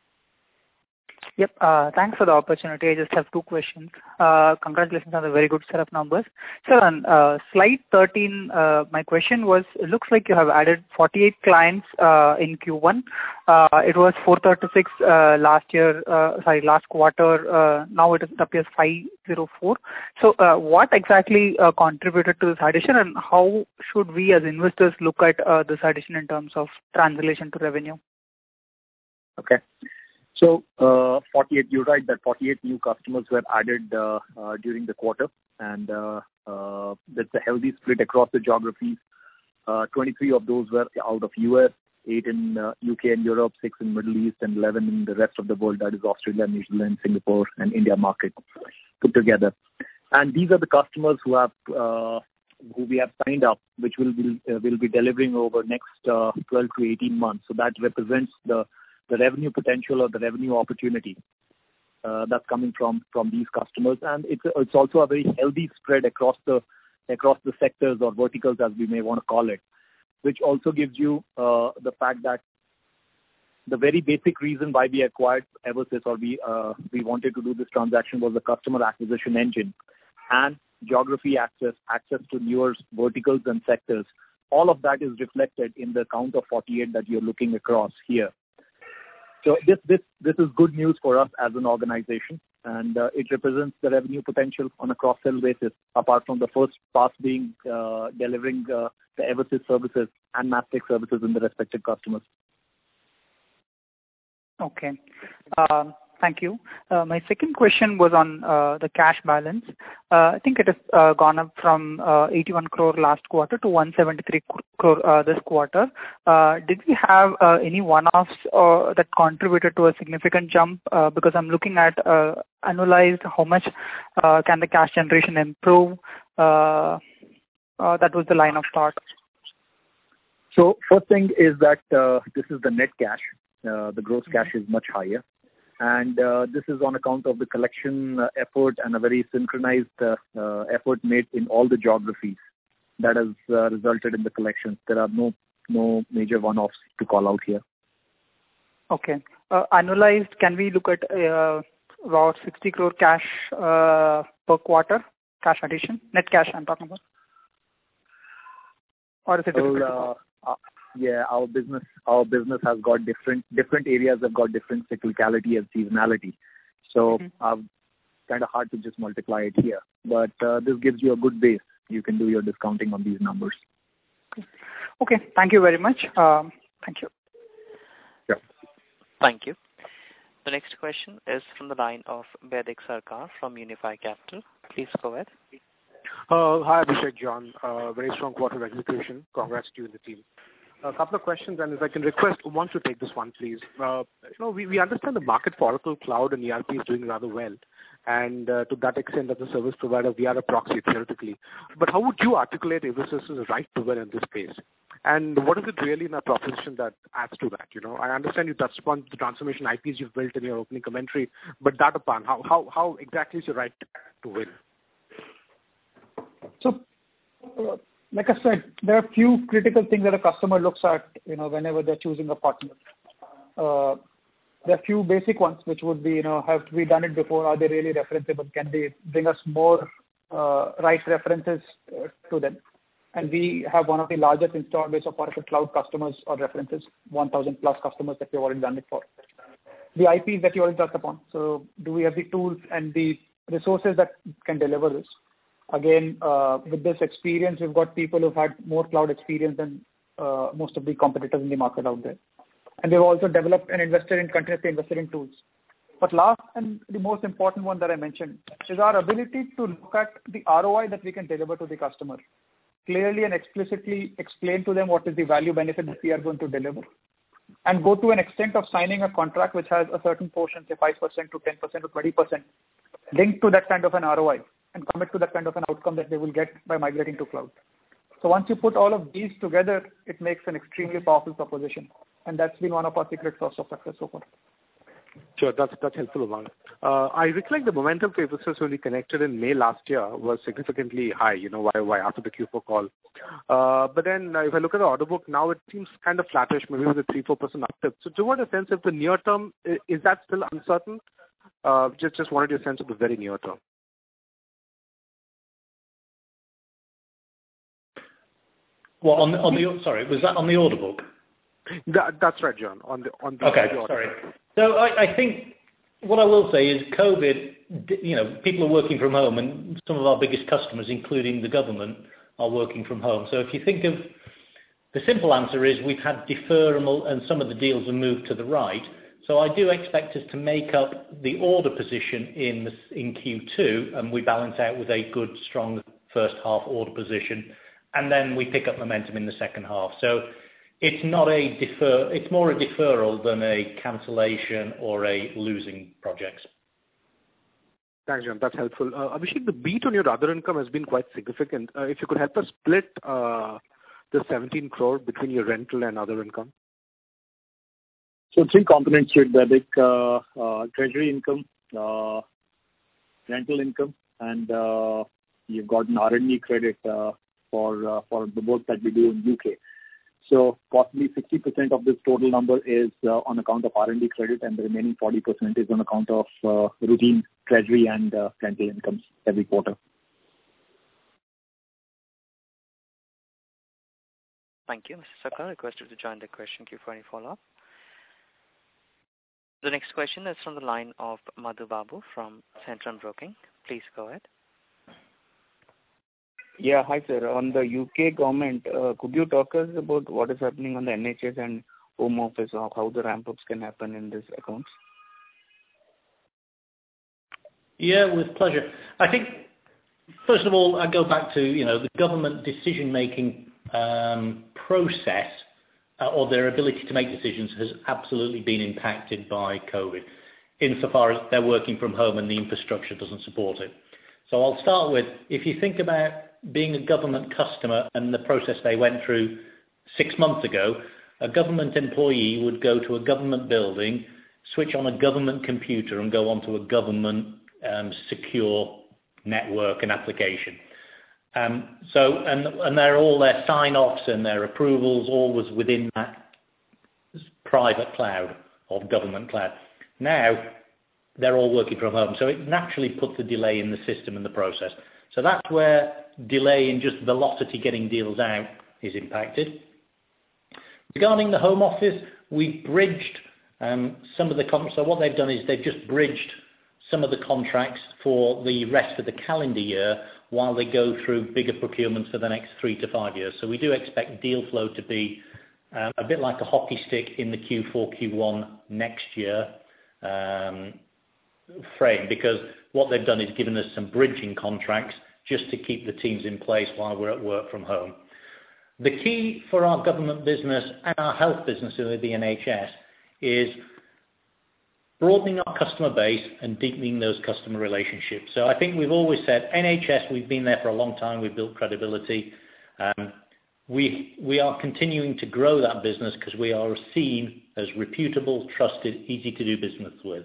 Yep. Uh, thanks for the opportunity. I just have two questions. Uh, congratulations on the very good set of numbers. Sir, on uh, slide thirteen, uh, my question was, it looks like you have added forty-eight clients uh, in Q one. Uh, it was four thirty-six uh, last year, uh, sorry, last quarter. Uh, now it appears five oh four. So uh, what exactly uh, contributed to this addition, and how should we as investors look at uh, this addition in terms of translation to revenue? Okay. So, uh, forty-eight, you're right that forty-eight new customers were added uh, uh, during the quarter, and uh, uh, that's a healthy split across the geographies. Uh, twenty-three of those were out of U S, eight in uh, U K and Europe, six in Middle East, and eleven in the rest of the world, that is Australia, New Zealand, Singapore, and India market put together. And these are the customers who have uh, who we have signed up, which will be, uh, will be delivering over next uh, twelve to eighteen months. So that represents the the revenue potential or the revenue opportunity uh, that's coming from, from these customers. And it's a, it's also a very healthy spread across the across the sectors or verticals, as we may want to call it, which also gives you uh, the fact that the very basic reason why we acquired Eversys or we uh, we wanted to do this transaction was the customer acquisition engine and geography access, access to newer verticals and sectors. All of that is reflected in the count of forty-eight that you're looking across here. So this this this is good news for us as an organization, and uh, it represents the revenue potential on a cross-sell basis, apart from the first pass being uh, delivering uh, the Eversys services and Mastech services in the respective customers. Okay. Um, Thank you. Uh, my second question was on uh, the cash balance. Uh, I think it has uh, gone up from uh, eighty-one crore last quarter to one seventy-three crore uh, this quarter. Uh, did we have uh, any one-offs uh, that contributed to a significant jump? Uh, because I'm looking at uh, annualized, how much uh, can the cash generation improve? Uh, uh, that was the line of thought. So first thing is that uh, this is the net cash. Uh, the gross cash is much higher. And uh, this is on account of the collection uh, effort and a very synchronized uh, uh, effort made in all the geographies that has uh, resulted in the collections. There are no no major one-offs to call out here. Okay. Uh, annualized, can we look at uh, about sixty crore cash uh, per quarter, cash addition, net cash I'm talking about? Or is it difficult? Well, uh, uh, yeah, our business our business has got different different areas have got different cyclicality and seasonality. So mm-hmm. uh, kind of hard to just multiply it here. But uh, this gives you a good base. You can do your discounting on these numbers. Okay. Thank you very much. Um, thank you. Yeah. Thank you. The next question is from the line of Baidik Sarkar from Unifi Capital. Please go ahead. Uh, hi, Abhishek, John. Uh, very strong quarter execution. Congrats to you and the team. A couple of questions, and if I can request one to take this one, please. Uh, you know, we, we understand the market for Oracle Cloud and E R P is doing rather well, and uh, to that extent, as a service provider, we are a proxy theoretically. But how would you articulate Infosys' right to win in this space? And what is it really in our proposition that adds to that? You know, I understand you touched upon the transformation I Ps you've built in your opening commentary, but that upon how how how exactly is your right to win? So. Uh, Like I said, there are few critical things that a customer looks at, you know, whenever they're choosing a partner. Uh, there are few basic ones, which would be, you know, have we done it before? Are they really referenceable? Can they bring us more uh, right references uh, to them? And we have one of the largest install base of Oracle Cloud customers or references, one thousand plus customers that we've already done it for. The I Ps that you already touched upon. So do we have the tools and the resources that can deliver this? Again, uh, with this experience, we've got people who've had more cloud experience than uh, most of the competitors in the market out there. And they've also developed and invested in, continuously invested in tools. But last and the most important one that I mentioned is our ability to look at the R O I that we can deliver to the customer. Clearly and explicitly explain to them what is the value benefit that we are going to deliver. And go to an extent of signing a contract which has a certain portion, say five percent to ten percent to twenty percent, linked to that kind of an R O I. And commit to that kind of an outcome that they will get by migrating to cloud. So once you put all of these together, it makes an extremely powerful proposition. And that's been one of our secret sauce of success so far. Sure, that's that's helpful, Umang. Uh, I recollect the momentum for Infosys when we connected in May last year was significantly high, you know, why, why after the Q four call. Uh, but then uh, if I look at the order book now, it seems kind of flattish, maybe with a three to four percent uptick. So to what a sense of the near term, is that still uncertain? Uh, just, just wanted your sense of the very near term. Well, on the, on the sorry, was that on the order book? That, that's right, John. On the on the okay, the order sorry. book. So I, I think what I will say is COVID. You know, people are working from home, and some of our biggest customers, including the government, are working from home. So if you think of the simple answer is we've had deferral, and some of the deals have moved to the right. So I do expect us to make up the order position in the, in Q two, and we balance out with a good, strong first half order position. And then we pick up momentum in the second half. So it's not a defer, it's more a deferral than a cancellation or a losing projects. Thanks, John. That's helpful. Uh, Abhishek, the beat on your other income has been quite significant. Uh, if you could help us split uh, the seventeen crore between your rental and other income. So three components to it, Baidik, uh, uh, treasury income, uh, rental income, and uh, you've got an R and D credit uh, for uh, for the work that we do in U K. So possibly sixty percent of this total number is uh, on account of R and D credit, and the remaining forty percent is on account of uh, routine treasury and uh, rental incomes every quarter. Thank you. Mister Sarkar, I request you to join the question queue for any follow-up. The next question is from the line of Madhu Babu from Centrum Broking. Please go ahead. Yeah, hi sir. On the U K government, uh, could you talk us about what is happening on the N H S and Home Office, or how the ramp-ups can happen in these accounts? Yeah, with pleasure. I think, first of all, I go back to, you know, the government decision-making um, process uh, or their ability to make decisions has absolutely been impacted by COVID, insofar as they're working from home and the infrastructure doesn't support it. So I'll start with, if you think about being a government customer and the process they went through six months ago, a government employee would go to a government building, switch on a government computer and go onto a government um, secure network and application. Um, so, and, and they're all their sign-offs and their approvals, all was within that private cloud or government cloud. Now, they're all working from home, so it naturally puts a delay in the system and the process. So that's where delay in just velocity getting deals out is impacted. Regarding the Home Office, we bridged um, some of the contracts. So what they've done is they've just bridged some of the contracts for the rest of the calendar year while they go through bigger procurements for the next three to five years. So we do expect deal flow to be um, a bit like a hockey stick in the Q four, Q one next year um, frame, because what they've done is given us some bridging contracts just to keep the teams in place while we're at work from home. The key for our government business and our health business with the N H S is broadening our customer base and deepening those customer relationships. So I think we've always said, N H S, we've been there for a long time, we've built credibility. Um, we, we are continuing to grow that business because we are seen as reputable, trusted, easy to do business with.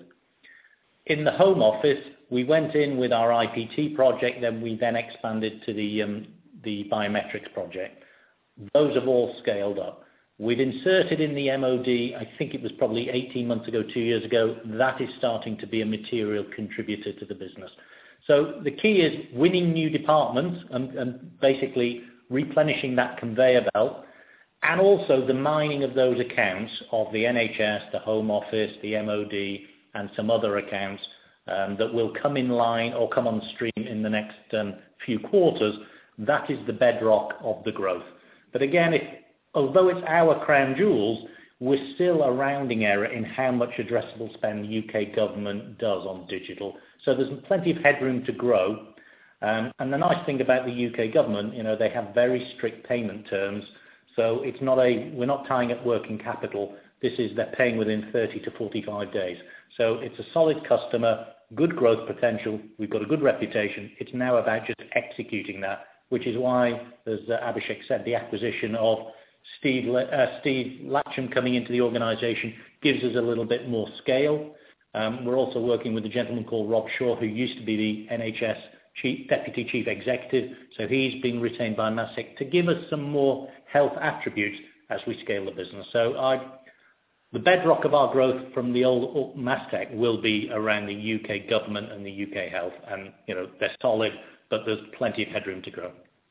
In the Home Office, we went in with our I P T project, then we then expanded to the, um, the biometrics project. Those have all scaled up. We've inserted in the M O D, I think it was probably eighteen months ago, two years ago, that is starting to be a material contributor to the business. So the key is winning new departments and, and basically replenishing that conveyor belt, and also the mining of those accounts of the N H S, the Home Office, the M O D, and some other accounts um, that will come in line or come on stream in the next um, few quarters. That is the bedrock of the growth. But again, if, although it's our crown jewels, we're still a rounding error in how much addressable spend the U K government does on digital. So there's plenty of headroom to grow. Um, and the nice thing about the U K government, you know, they have very strict payment terms. So it's not a, we're not tying up working capital. This is, they're paying within thirty to forty-five days. So it's a solid customer, good growth potential. We've got a good reputation. It's now about just executing that, which is why, as uh, Abhishek said, the acquisition of Steve, uh, Steve Latcham coming into the organisation gives us a little bit more scale. Um, we're also working with a gentleman called Rob Shaw, who used to be the N H S Chief, Deputy Chief Executive. So he's been retained by Mastech to give us some more health attributes as we scale the business. So I, the bedrock of our growth from the old Mastech will be around the U K government and the U K health. And, you know, they're solid, but there's plenty of headroom to grow.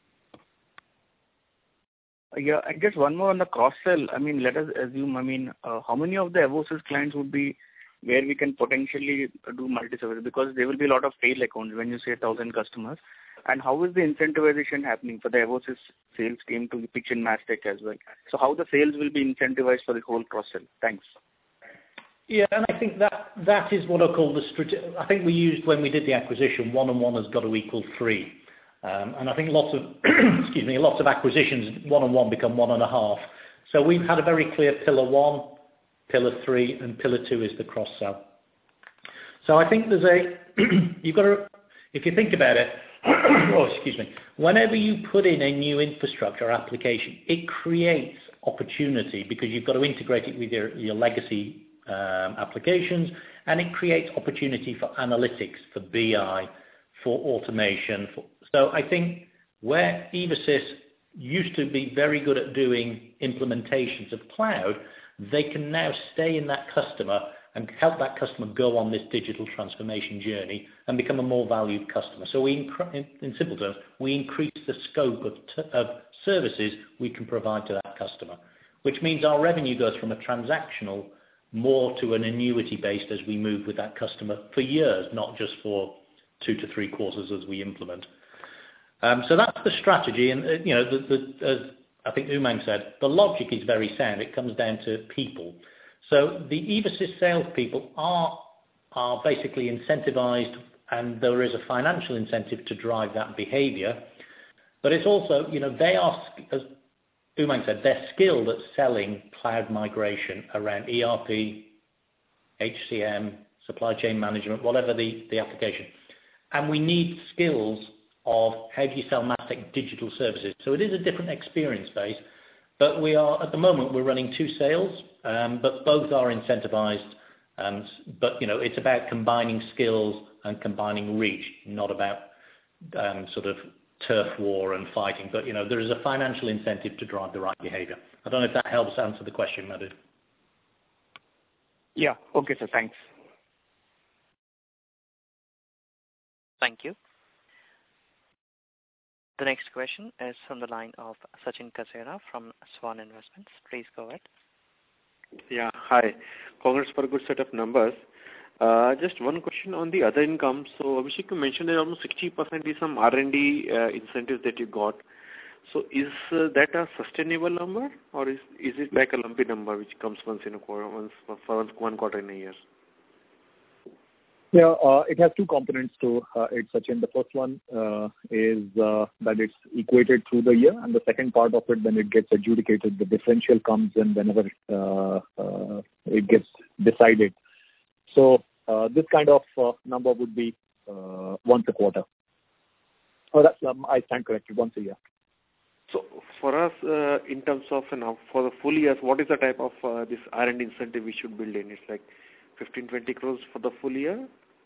Yeah, I guess one more on the cross-sell. I mean, let us assume, I mean, uh, how many of the Evosys clients would be where we can potentially do multi-service? Because there will be a lot of tail accounts when you say one thousand customers. And how is the incentivization happening for the Evosys sales team to pitch in Mastech as well? So how the sales will be incentivized for the whole cross-sell? Thanks. Yeah, and I think that that is what I call the strate- I think we used when we did the acquisition, one and one has got to equal three. Um, and I think lots of, excuse me, lots of acquisitions, one and one become one and a half. So we've had a very clear pillar one, pillar three, and pillar two is the cross-sell. So I think there's a, you've got to, if you think about it, oh, excuse me, whenever you put in a new infrastructure application, it creates opportunity because you've got to integrate it with your, your legacy um, applications, and it creates opportunity for analytics, for B I, for automation. For, so I think where Evosys used to be very good at doing implementations of cloud, they can now stay in that customer and help that customer go on this digital transformation journey and become a more valued customer. So we, in, in simple terms, we increase the scope of, t- of services we can provide to that customer, which means our revenue goes from a transactional more to an annuity based as we move with that customer for years, not just for two to three quarters as we implement. Um, so that's the strategy, and uh, you know, the, the, as I think Umang said, the logic is very sound. It comes down to people. So the Evosys salespeople are are basically incentivized and there is a financial incentive to drive that behavior. But it's also, you know, they are, as Umang said, they're skilled at selling cloud migration around E R P, H C M, supply chain management, whatever the, the application. And we need skills of how do you sell Mastech digital services. So it is a different experience base, but we are, at the moment, we're running two sales, um, but both are incentivized. Um, but, you know, it's about combining skills and combining reach, not about um, sort of turf war and fighting. But, you know, there is a financial incentive to drive the right behavior. I don't know if that helps answer the question, Madhu. Yeah. Okay, sir. Thanks. Thank you. The next question is from the line of Sachin Kasera from Swan Investments. Please go ahead. Yeah, hi. Congrats for a good set of numbers. Uh, just one question on the other income. So, Abhishek, you mentioned that almost sixty percent is some R and D uh, incentives that you got. So, is uh, that a sustainable number, or is is it like a lumpy number which comes once in a quarter, once for one quarter in a year? Yeah, uh, it has two components to uh, it, Sachin. The first one uh, is uh, that it's equated through the year, and the second part of it, when it gets adjudicated, the differential comes in whenever uh, uh, it gets decided. So uh, this kind of uh, number would be uh, once a quarter. Oh, that's, um, I stand corrected, once a year. So for us, uh, in terms of you know, for the full years, what is the type of uh, this R and D incentive we should build in? It's like fifteen, twenty crores for the full year?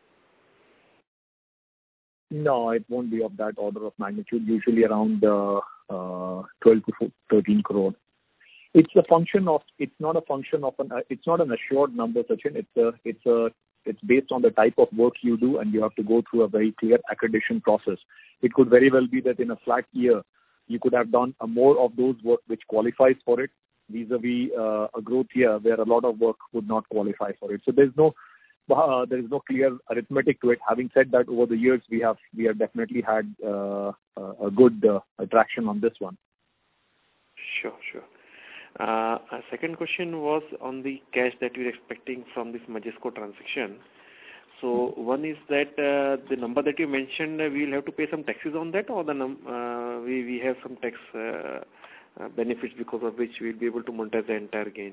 No, it won't be of that order of magnitude. Usually around uh, uh, twelve to thirteen crore. It's a function of. It's not a function of an. Uh, it's not an assured number, Sachin. It's a. It's a. It's based on the type of work you do, and you have to go through a very clear accreditation process. It could very well be that in a flat year, you could have done a more of those work which qualifies for it, vis-a-vis uh, a growth year where a lot of work would not qualify for it. So there's no. Uh, there is no clear arithmetic to it. Having said that, over the years we have we have definitely had uh, a good uh, attraction on this one. Sure, sure. Uh, a second question was on the cash that you're expecting from this Majesco transaction. So one is that uh, the number that you mentioned, uh, we'll have to pay some taxes on that, or the num- uh, we we have some tax uh, uh, benefits because of which we'll be able to monetize the entire gain.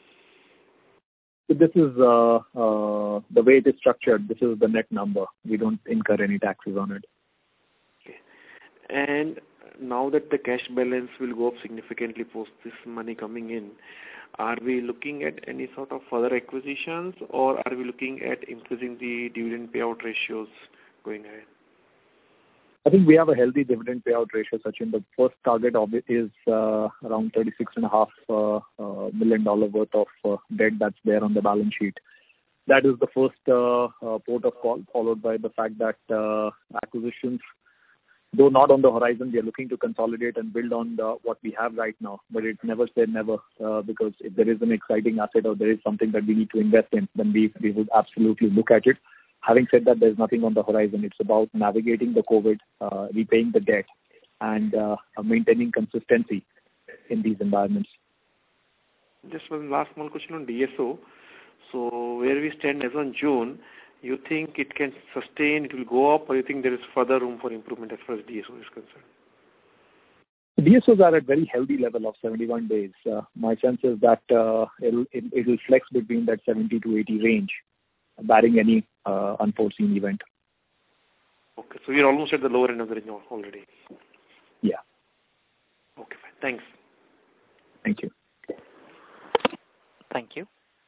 So this is uh, uh, the way it is structured. This is the net number. We don't incur any taxes on it. Okay. And now that the cash balance will go up significantly post this money coming in, are we looking at any sort of further acquisitions, or are we looking at increasing the dividend payout ratios going ahead? I think we have a healthy dividend payout ratio, Sachin. The first target of it is uh, around thirty-six point five uh, uh, million dollars worth of uh, debt that's there on the balance sheet. That is the first uh, uh, port of call, followed by the fact that uh, acquisitions, though not on the horizon, we are looking to consolidate and build on the, what we have right now. But it's never say never, uh, because if there is an exciting asset or there is something that we need to invest in, then we, we would absolutely look at it. Having said that, there's nothing on the horizon. It's about navigating the COVID, uh, repaying the debt, and uh, maintaining consistency in these environments. Just one last small question on D S O. So where we stand as on June, you think it can sustain, it will go up, or you think there is further room for improvement as far as D S O is concerned? D S Os are at very healthy level of seventy-one days. Uh, my sense is that uh, it'll, it, it'll flex between that seventy to eighty range, barring any uh, unforeseen event. Okay, so we're almost at the lower end of the range already. Yeah. Okay, fine. Thanks. Thank you. Thank you.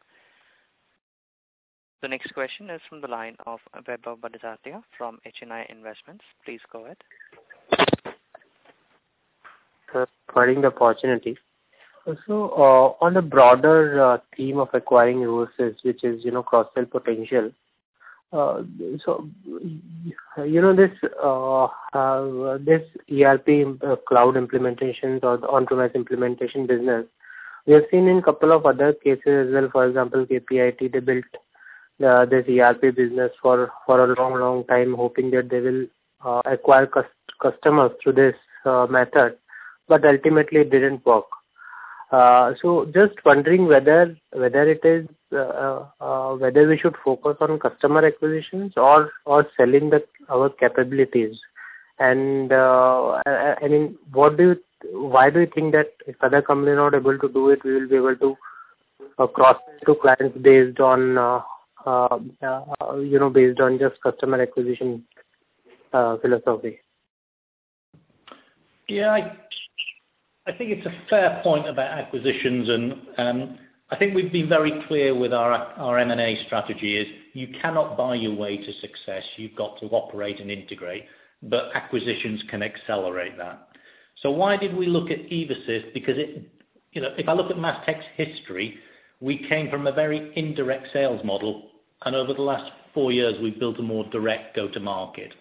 The next question is from the line of Vaibhav Bhattacharya from H N I Investments. Please go ahead. Uh, providing the opportunity. So, uh, on the broader uh, theme of acquiring resources, which is, you know, cross-sell potential, uh, so, you know, this uh, uh, this E R P uh, cloud implementations or the on-premise implementation business, we have seen in a couple of other cases as well. For example, K P I T, they built uh, this E R P business for, for a long, long time, hoping that they will uh, acquire cust- customers through this uh, method, but ultimately it didn't work. Uh, so just wondering whether whether it is uh, uh, whether we should focus on customer acquisitions or or selling the our capabilities. And uh, I, I mean, what do you, why do you think that if other companies are not able to do it, we will be able to uh, cross to clients based on uh, uh, uh, you know based on just customer acquisition uh, philosophy? Yeah, I, I think it's a fair point about acquisitions, and um, I think we've been very clear with our our M and A strategy is you cannot buy your way to success. You've got to operate and integrate, but acquisitions can accelerate that. So why did we look at Evosys? Because it, you know, if I look at Mastech's history, we came from a very indirect sales model, and over the last four years we've built a more direct go-to-market.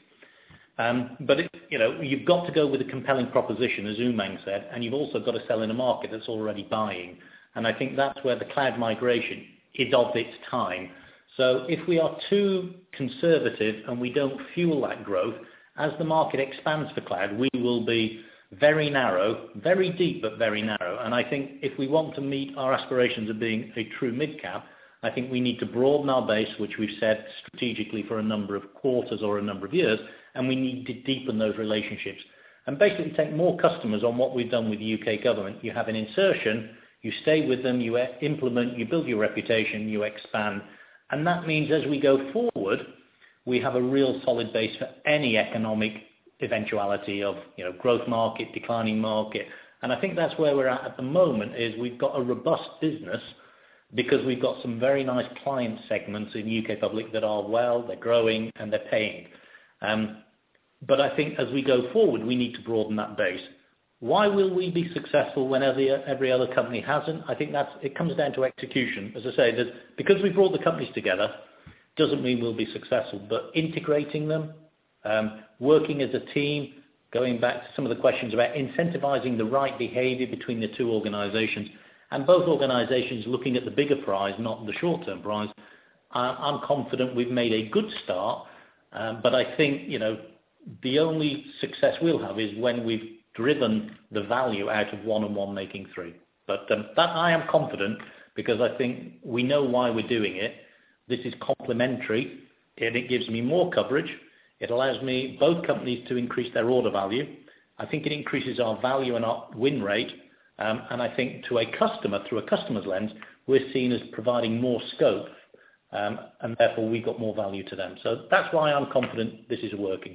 Um, but it, you know, you've got to go with a compelling proposition, as Umang said, and you've also got to sell in a market that's already buying. And I think that's where the cloud migration is of its time. So if we are too conservative and we don't fuel that growth, as the market expands for cloud, we will be very narrow, very deep, but very narrow. And I think if we want to meet our aspirations of being a true mid-cap, I think we need to broaden our base, which we've said strategically for a number of quarters or a number of years, and we need to deepen those relationships and basically take more customers on what we've done with the U K government. You have an insertion, you stay with them, you implement, you build your reputation, you expand. And that means as we go forward, we have a real solid base for any economic eventuality of, you know, growth market, declining market. And I think that's where we're at at the moment, is we've got a robust business because we've got some very nice client segments in U K public that are well, they're growing, and they're paying. Um, but I think as we go forward, we need to broaden that base. Why will we be successful when every, every other company hasn't? I think that's, it comes down to execution. As I say, there's, because we brought the companies together, doesn't mean we'll be successful, but integrating them, um, working as a team, going back to some of the questions about incentivizing the right behavior between the two organizations, and both organizations looking at the bigger prize, not the short-term prize. Uh, I'm confident we've made a good start, um, but I think, you know, the only success we'll have is when we've driven the value out of one and one making three. But um, that I am confident, because I think we know why we're doing it. This is complementary, and it gives me more coverage. It allows me, both companies, to increase their order value. I think it increases our value and our win rate. Um, and I think to a customer, through a customer's lens, we're seen as providing more scope, um, and therefore we got more value to them. So that's why I'm confident this is working.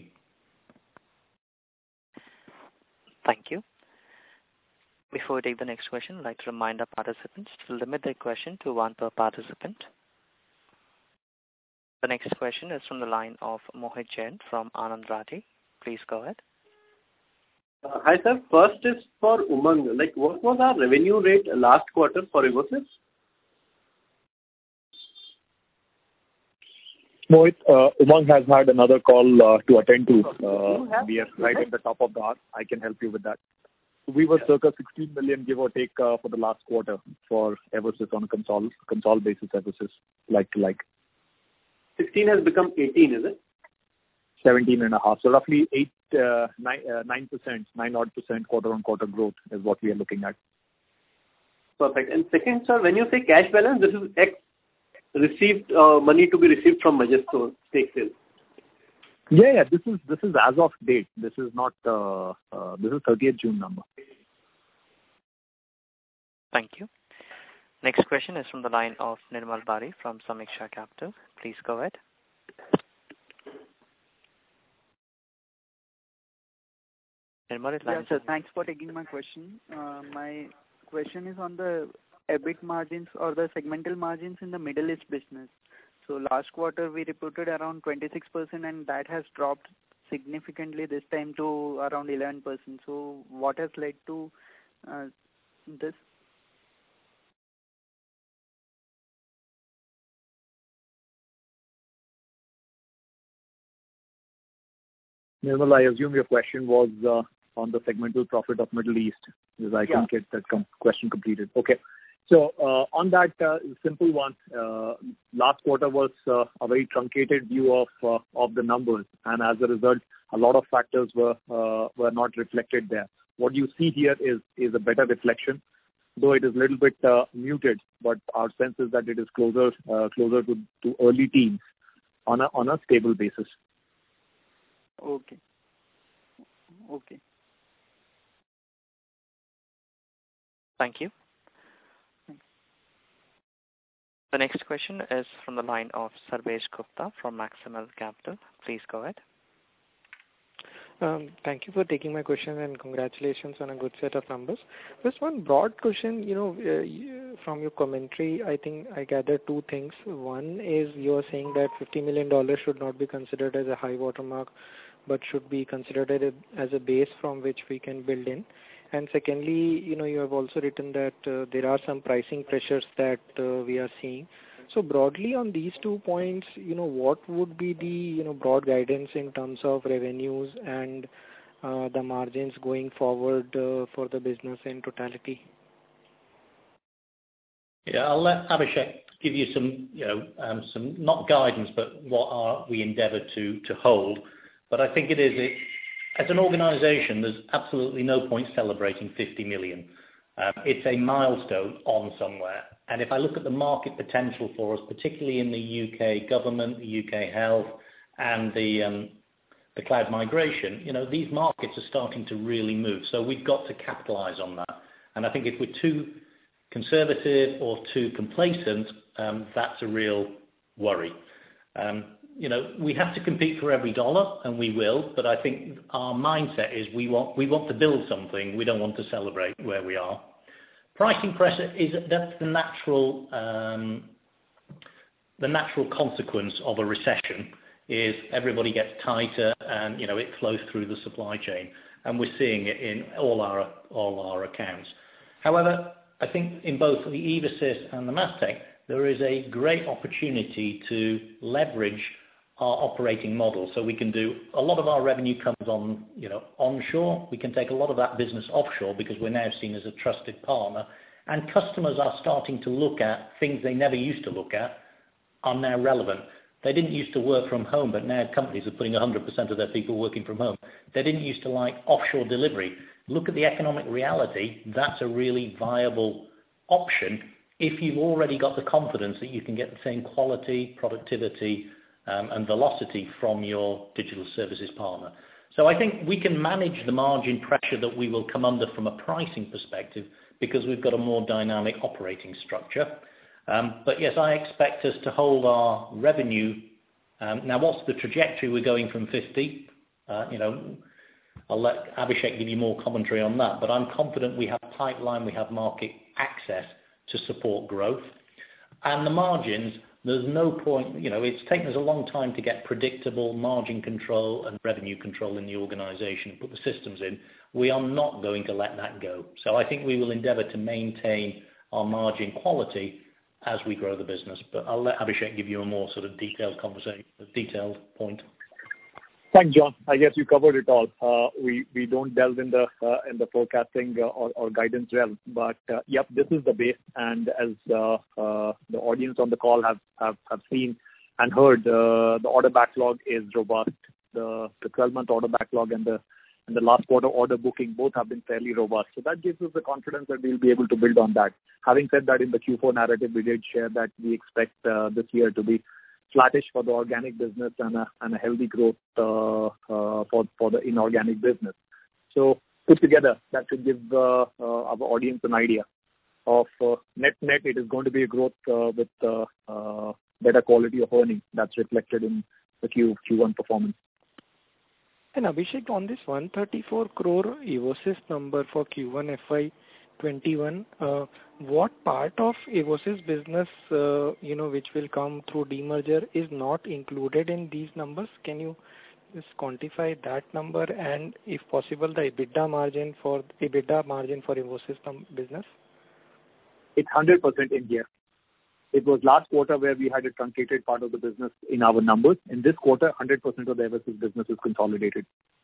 Thank you. Before we take the next question, I'd like to remind our participants to limit their question to one per participant. The next question is from the line of Mohit Jain from Anand Rathi. Please go ahead. Uh, hi, sir. First is for Umang. Like, what was our revenue rate last quarter for Evosys? Mohit, uh, Umang has had another call uh, to attend to. Uh, we are right at the top of the hour. I can help you with that. We were circa sixteen million, give or take, uh, for the last quarter for Evosys on a consol, consol basis, Evosys, like to like. sixteen has become eighteen, is it? seventeen and a half. So roughly eight, uh, nine, uh, nine percent, nine odd percent quarter-on-quarter growth is what we are looking at. Perfect. And second, sir, when you say cash balance, this is X received uh, money to be received from Majesco stake sale. Yeah, yeah. This is this is as of date. This is not. Uh, uh, this is thirtieth June number. Thank you. Next question is from the line of Nirmal Bari from Samiksha Capital. Please go ahead. Nirmal, yeah, sir. Thanks for taking my question. Uh, my question is on the EBIT margins or the segmental margins in the Middle East business. So last quarter we reported around twenty-six percent, and that has dropped significantly this time to around eleven percent. So what has led to uh, this? Nirmal, I assume your question was uh, on the segmental profit of Middle East, because I yeah. couldn't get that com- question completed. Okay. So uh, on that uh, simple one, uh, last quarter was uh, a very truncated view of uh, of the numbers, and as a result, a lot of factors were uh, were not reflected there. What you see here is is a better reflection. though it is a little bit uh, muted, but our sense is that it is closer uh, closer to, to early teens on a on a stable basis. Okay. Okay. Thank you. The next question is from the line of Sarvesh Gupta from Maximal Capital. Please go ahead. Um, thank you for taking my question and congratulations on a good set of numbers. Just one broad question, you know, uh, from your commentary, I think I gathered two things. One is you are saying that fifty million dollars should not be considered as a high watermark, but should be considered as a base from which we can build in. And secondly, you know, you have also written that uh, there are some pricing pressures that uh, we are seeing. So broadly on these two points, you know, what would be the, you know, broad guidance in terms of revenues and uh, the margins going forward uh, for the business in totality? Yeah, I'll let Abhishek give you some, you know, um, some not guidance, but what are we endeavour to to hold. But I think it is, it, as an organisation, there's absolutely no point celebrating fifty million. Um, it's a milestone on somewhere. And if I look at the market potential for us, particularly in the U K government, the U K health, and the um, the cloud migration, you know, these markets are starting to really move. So we've got to capitalise on that. And I think if we're too conservative or too complacent, um, that's a real worry. Um, you know, we have to compete for every dollar, and we will. But I think our mindset is we want we want to build something. We don't want to celebrate where we are. Pricing pressure is that's the natural um, the natural consequence of a recession. Is everybody gets tighter, and you know it flows through the supply chain, and we're seeing it in all our all our accounts. However, I think in both the Evasys and the Mastech, there is a great opportunity to leverage our operating model. So we can do a lot of our revenue comes on, you know, onshore. We can take a lot of that business offshore because we're now seen as a trusted partner. And customers are starting to look at things they never used to look at are now relevant. They didn't used to work from home, but now companies are putting one hundred percent of their people working from home. They didn't used to like offshore delivery. Look at the economic reality. That's a really viable option if you've already got the confidence that you can get the same quality, productivity, um, and velocity from your digital services partner. So I think we can manage the margin pressure that we will come under from a pricing perspective because we've got a more dynamic operating structure. Um, but yes, I expect us to hold our revenue. Um, now, what's the trajectory? We're going from fifty. Uh, you know, I'll let Abhishek give you more commentary on that. But I'm confident we have pipeline, we have market access to support growth. And the margins, there's no point, you know, it's taken us a long time to get predictable margin control and revenue control in the organisation and put the systems in. We are not going to let that go. So I think we will endeavour to maintain our margin quality as we grow the business. But I'll let Abhishek give you a more sort of detailed conversation, a detailed point. Thanks, John. I guess you covered it all. Uh, we we don't delve in the uh, in the forecasting uh, or, or guidance realm, but uh, yep, this is the base. And as uh, uh, the audience on the call have have, have seen and heard, uh, the order backlog is robust. The the twelve-month order backlog and the and the last quarter order booking both have been fairly robust. So that gives us the confidence that we'll be able to build on that. Having said that, in the Q four narrative, we did share that we expect uh, this year to be flattish for the organic business and a, and a healthy growth uh, uh, for, for the inorganic business. So put together, that should give uh, uh, our audience an idea of uh, net net. It is going to be a growth uh, with uh, uh, better quality of earnings that's reflected in the Q, Q1 performance. And Abhishek, on this one thirty-four crore Evosys number for Q one F Y twenty-one, uh, what part of Evosys business, uh, you know, which will come through demerger is not included in these numbers? Can you just quantify that number and, if possible, the EBITDA margin for EBITDA margin for Evosys business? It's one hundred percent in here. It was last quarter where we had a truncated part of the business in our numbers. In this quarter, one hundred percent of the Evosys business is consolidated.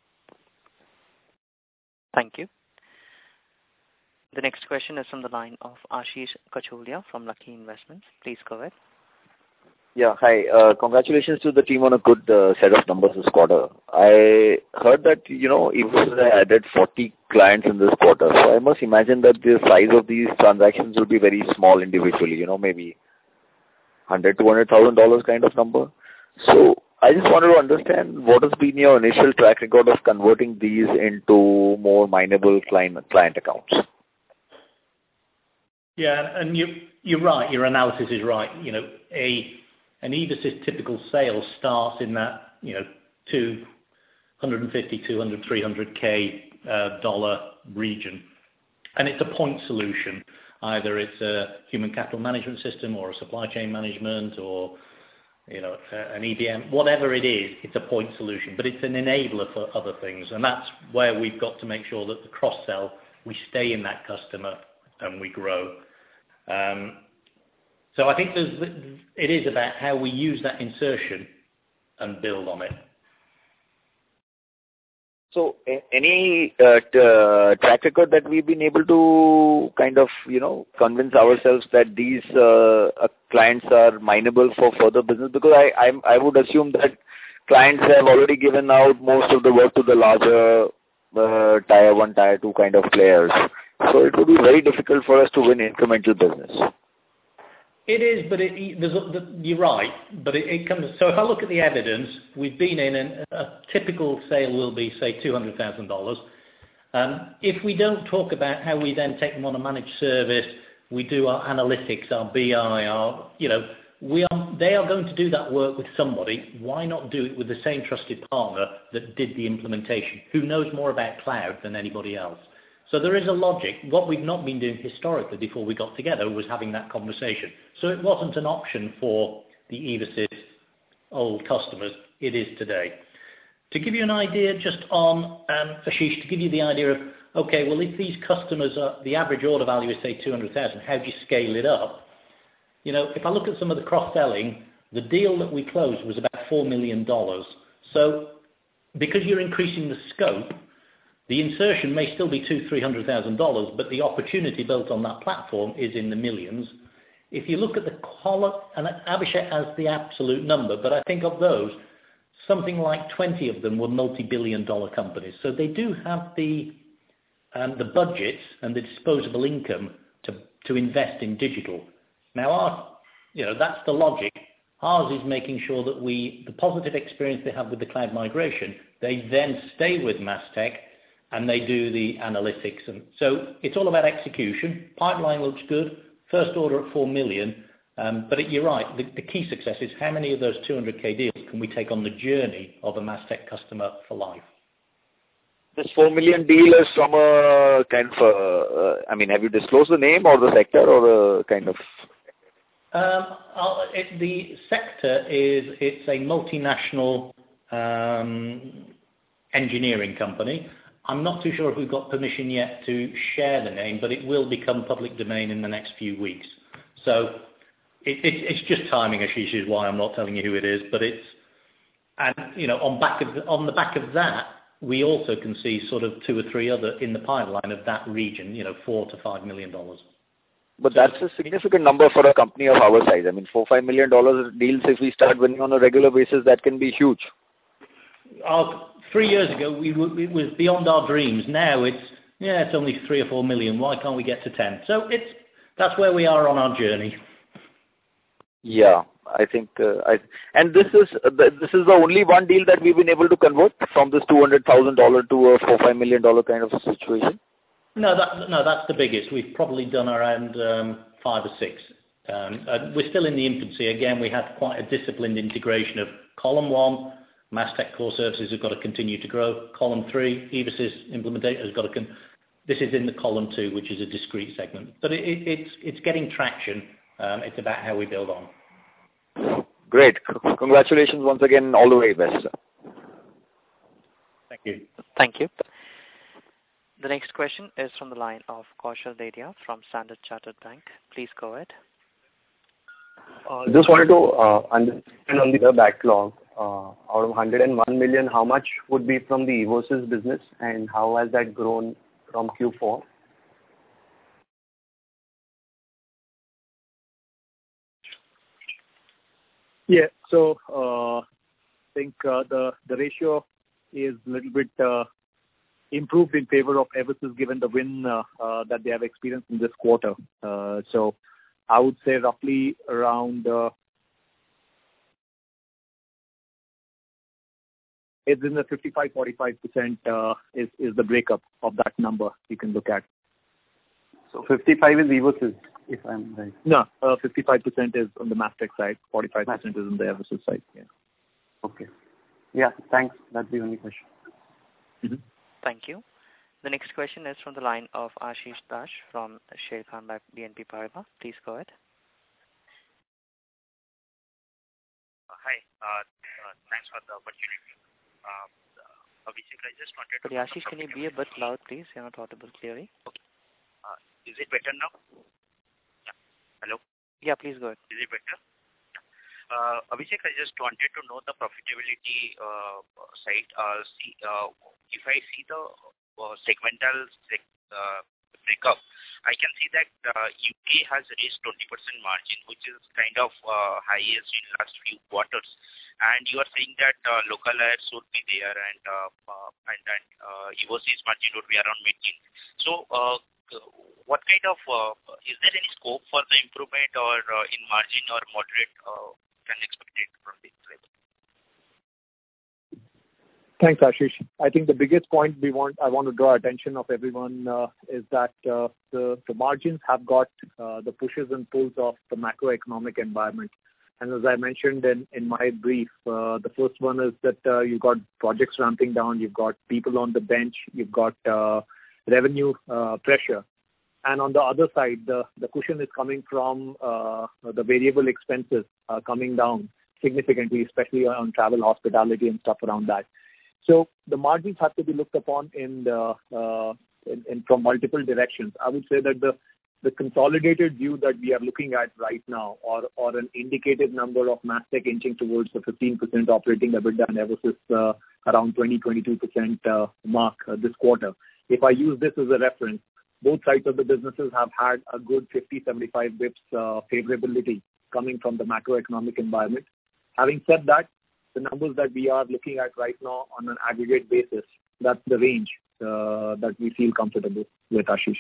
Thank you. The next question is from the line of Ashish Kacholia from Lucky Investments. Please go ahead. Yeah, hi. Uh, congratulations to the team on a good uh, set of numbers this quarter. I heard that, you know, Evosys added forty clients in this quarter. So I must imagine that the size of these transactions will be very small individually, you know, maybe one hundred thousand dollars, two hundred thousand dollars kind of number. So I just wanted to understand what has been your initial track record of converting these into more mineable client, client accounts. Yeah, and you, you're right. Your analysis is right. You know, a an Evosys typical sale starts in that, you know, two hundred fifty, two hundred, three hundred K uh, dollar region. And it's a point solution. Either it's a human capital management system or a supply chain management or, you know, an E B M, whatever it is, it's a point solution. But it's an enabler for other things. And that's where we've got to make sure that the cross-sell, we stay in that customer and we grow. Um, So I think there's, it is about how we use that insertion and build on it. So any uh, t- uh, track record that we've been able to kind of, you know, convince ourselves that these uh, uh, clients are mineable for further business? Because I, I I would assume that clients have already given out most of the work to the larger uh, tier one, tier two kind of players. So it would be very difficult for us to win incremental business. It is, but it, there's a, you're right. But it, it comes. So if I look at the evidence, we've been in an, a typical sale will be say two hundred thousand dollars. Um, if we don't talk about how we then take them on a managed service, we do our analytics, our B I, our you know, we are they are going to do that work with somebody. Why not do it with the same trusted partner that did the implementation, who knows more about cloud than anybody else? So there is a logic. What we've not been doing historically before we got together was having that conversation. So it wasn't an option for the Evosys old customers. It is today. To give you an idea just on, um, Ashish, to give you the idea of, okay, well, if these customers are, the average order value is, say, two hundred thousand, how do you scale it up? You know, if I look at some of the cross-selling, the deal that we closed was about four million dollars. So because you're increasing the scope, the insertion may still be two hundred thousand dollars, three hundred thousand dollars, but the opportunity built on that platform is in the millions. If you look at the column, and Abhishek has the absolute number, but I think of those, something like twenty of them were multi-billion dollar companies. So they do have the um, the budgets and the disposable income to, to invest in digital. Now, our, you know, that's the logic. Ours is making sure that we, the positive experience they have with the cloud migration, they then stay with Mastech and they do the analytics. And so it's all about execution. Pipeline looks good. First order at four million. Um, but it, you're right. The, the key success is how many of those two hundred K deals can we take on the journey of a Mastech customer for life? This four million deal is from a kind of, a, uh, I mean, have you disclosed the name or the sector or a kind of? Um, I'll, it, the sector is, it's a multinational um, engineering company. I'm not too sure if we've got permission yet to share the name, but it will become public domain in the next few weeks. So it, it, it's just timing, Ashish, is why I'm not telling you who it is. But it's, and you know, on back of on the back of that, we also can see sort of two or three other in the pipeline of that region. You know, four to five million dollars. But that's a significant number for a company of our size. I mean, four five million dollars deals, if we start winning on a regular basis, that can be huge. Uh, three years ago, we it was beyond our dreams. Now it's yeah, it's only three or four million. Why can't we get to ten? So it's that's where we are on our journey. Yeah, I think, uh, I and this is uh, this is the only one deal that we've been able to convert from this two hundred thousand dollar to a four five million dollar kind of a situation. No, that, no, that's the biggest. We've probably done around um, five or six. Um, uh, we're still in the infancy. Again, we had quite a disciplined integration of column one, Mastech core services have got to continue to grow. Column three, Evosys implementator has got to con- this is in the column two, which is a discrete segment. But it, it, it's it's getting traction. Um, it's about how we build on. Great. Congratulations once again. All the way best, sir. Thank you. Thank you. The next question is from the line of Kaushal Dedia from Standard Chartered Bank. Please go ahead. Uh, just wanted to uh, understand on the backlog. Uh, out of one hundred one million, how much would be from the Evosys business and how has that grown from Q four? Yeah. So uh, I think uh, the the ratio is a little bit uh, improved in favor of Eversys given the win uh, uh, that they have experienced in this quarter. Uh, so I would say roughly around uh, it's in the fifty-five forty-five percent uh, is is the breakup of that number you can look at. So fifty-five is Evosys, if I'm right. No, uh, fifty-five percent is on the Mastech side, forty-five percent is on the Eversys side. Yeah. Okay. Yeah, thanks. That's the only question. Mm-hmm. Thank you. The next question is from the line of Ashish Dash from Sharekhan by B N P Paribas. Please go ahead. Uh, hi. Uh, uh, thanks for the opportunity. Uh, uh, Abhishek, I just wanted to... Sorry, Ashish, can you be a bit loud, please? You're not audible clearly. Okay. Uh, is it better now? Yeah. Hello? Yeah, please go ahead. Is it better? Uh, Abhishek, I just wanted to know the profitability uh, side. Uh, see, uh, if I see the uh, segmental uh, breakup, I can see that uh, U K has raised twenty percent margin, which is kind of uh, highest in last few quarters. And you are saying that uh, local ads would be there, and uh, uh, and then uh, Evosys margin would be around mid-teen. So, uh, what kind of uh, is there any scope for the improvement or uh, in margin or moderate uh, can expect it from this level? Thanks, Ashish. I think the biggest point we want, I want to draw attention of everyone uh, is that uh, the, the margins have got uh, the pushes and pulls of the macroeconomic environment. And as I mentioned in, in my brief, uh, the first one is that uh, you've got projects ramping down, you've got people on the bench, you've got uh, revenue uh, pressure. And on the other side, the, the cushion is coming from uh, the variable expenses uh, coming down significantly, especially on travel, hospitality, and stuff around that. So the margins have to be looked upon in, the, uh, in, in from multiple directions. I would say that the, the consolidated view that we are looking at right now, or, or an indicative number of Mastech inching towards the fifteen percent operating EBITDA and Eversys uh, around twenty to twenty-two percent uh, mark uh, this quarter. If I use this as a reference, both sides of the businesses have had a good fifty to seventy-five bips uh, favorability coming from the macroeconomic environment. Having said that, the numbers that we are looking at right now on an aggregate basis, that's the range uh, that we feel comfortable with, Ashish.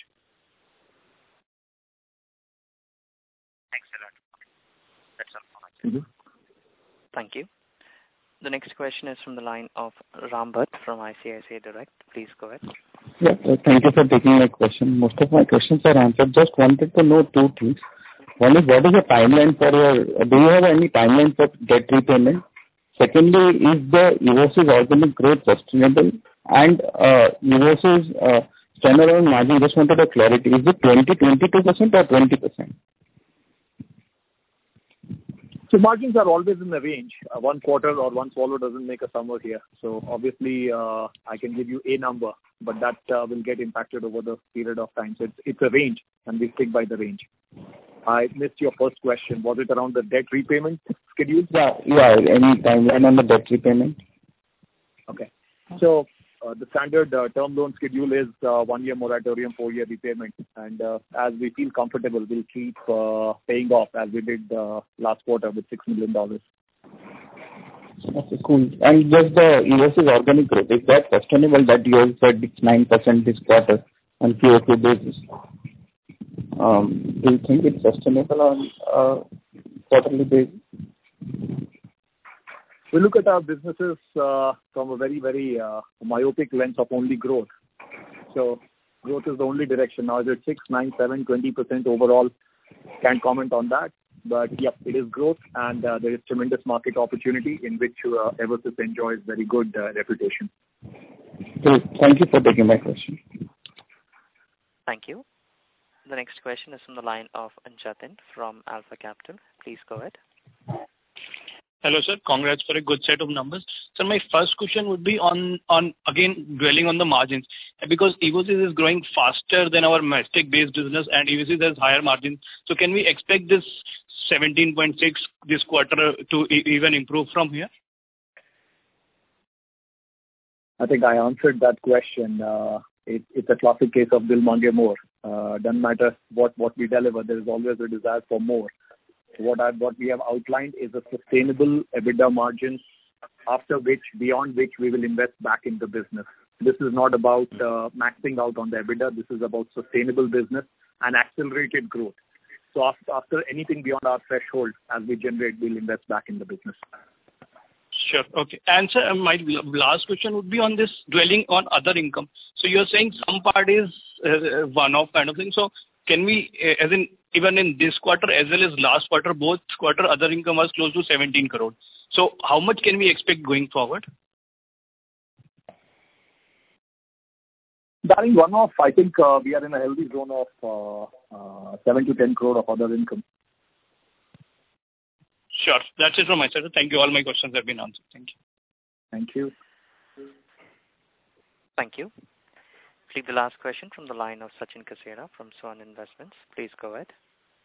Thanks a lot. That's all for my mm-hmm. Thank you. The next question is from the line of Ram Bhatt from I C I C I Direct. Please go ahead. Yeah, thank you for taking my question. Most of my questions are answered. Just wanted to know two things. One is, what is the timeline for your, do you have any timeline for debt repayment? Secondly, is the Evosys organic growth sustainable? And uh, Evosys uh, standalone margin, just wanted a clarity. Is it twenty to twenty-two percent or twenty percent? So margins are always in the range. Uh, one quarter or one swallow doesn't make a summer here. So obviously, uh, I can give you a number, but that uh, will get impacted over the period of time. So it's, it's a range, and we stick by the range. I missed your first question. Was it around the debt repayment schedule? Yeah, yeah. Any timeline on the debt repayment? Okay. So uh, the standard uh, term loan schedule is uh, one-year moratorium, four-year repayment. And uh, as we feel comfortable, we'll keep uh, paying off as we did uh, last quarter with six million dollars. Okay, cool. And just the Evosys organic growth, is that sustainable that you have said it's nine percent this quarter on Q O Q basis? Um, do you think it's sustainable on uh, quarterly basis? We look at our businesses uh, from a very, very uh, myopic lens of only growth. So growth is the only direction. Now, is it six, nine, seven, twenty percent overall? Can't comment on that. But, yep, it is growth, and uh, there is tremendous market opportunity in which uh, Eversys enjoys very good uh, reputation. Okay. Thank you for taking my question. Thank you. The next question is from the line of Jatin from Alpha Capital. Please go ahead. Hello, sir. Congrats for a good set of numbers. So my first question would be on, on again, dwelling on the margins. Because Evosys is growing faster than our Mastech-based business, and Evosys has higher margins. So can we expect this seventeen point six this quarter to e- even improve from here? I think I answered that question. Uh, it, it's a classic case of Dil Mange More. Uh, doesn't matter what, what we deliver, there is always a desire for more. what I, what we have outlined is a sustainable EBITDA margins, after which, beyond which we will invest back in the business. This is not about uh, maxing out on the EBITDA. This is about sustainable business and accelerated growth. So after, after anything beyond our threshold, as we generate, we'll invest back in the business. Sure. Okay. And sir, my last question would be on this dwelling on other income. So you're saying some part is uh, one-off kind of thing. So can we, uh, as in even in this quarter as well as last quarter, both quarter other income was close to seventeen crore. So how much can we expect going forward? Darling, one-off, I think uh, we are in a healthy zone of uh, uh, seven to ten crore of other income. Sure. That's it from my side. Thank you. All my questions have been answered. Thank you. Thank you. Thank you. Take the last question from the line of Sachin Kasera from Swan Investments. Please go ahead.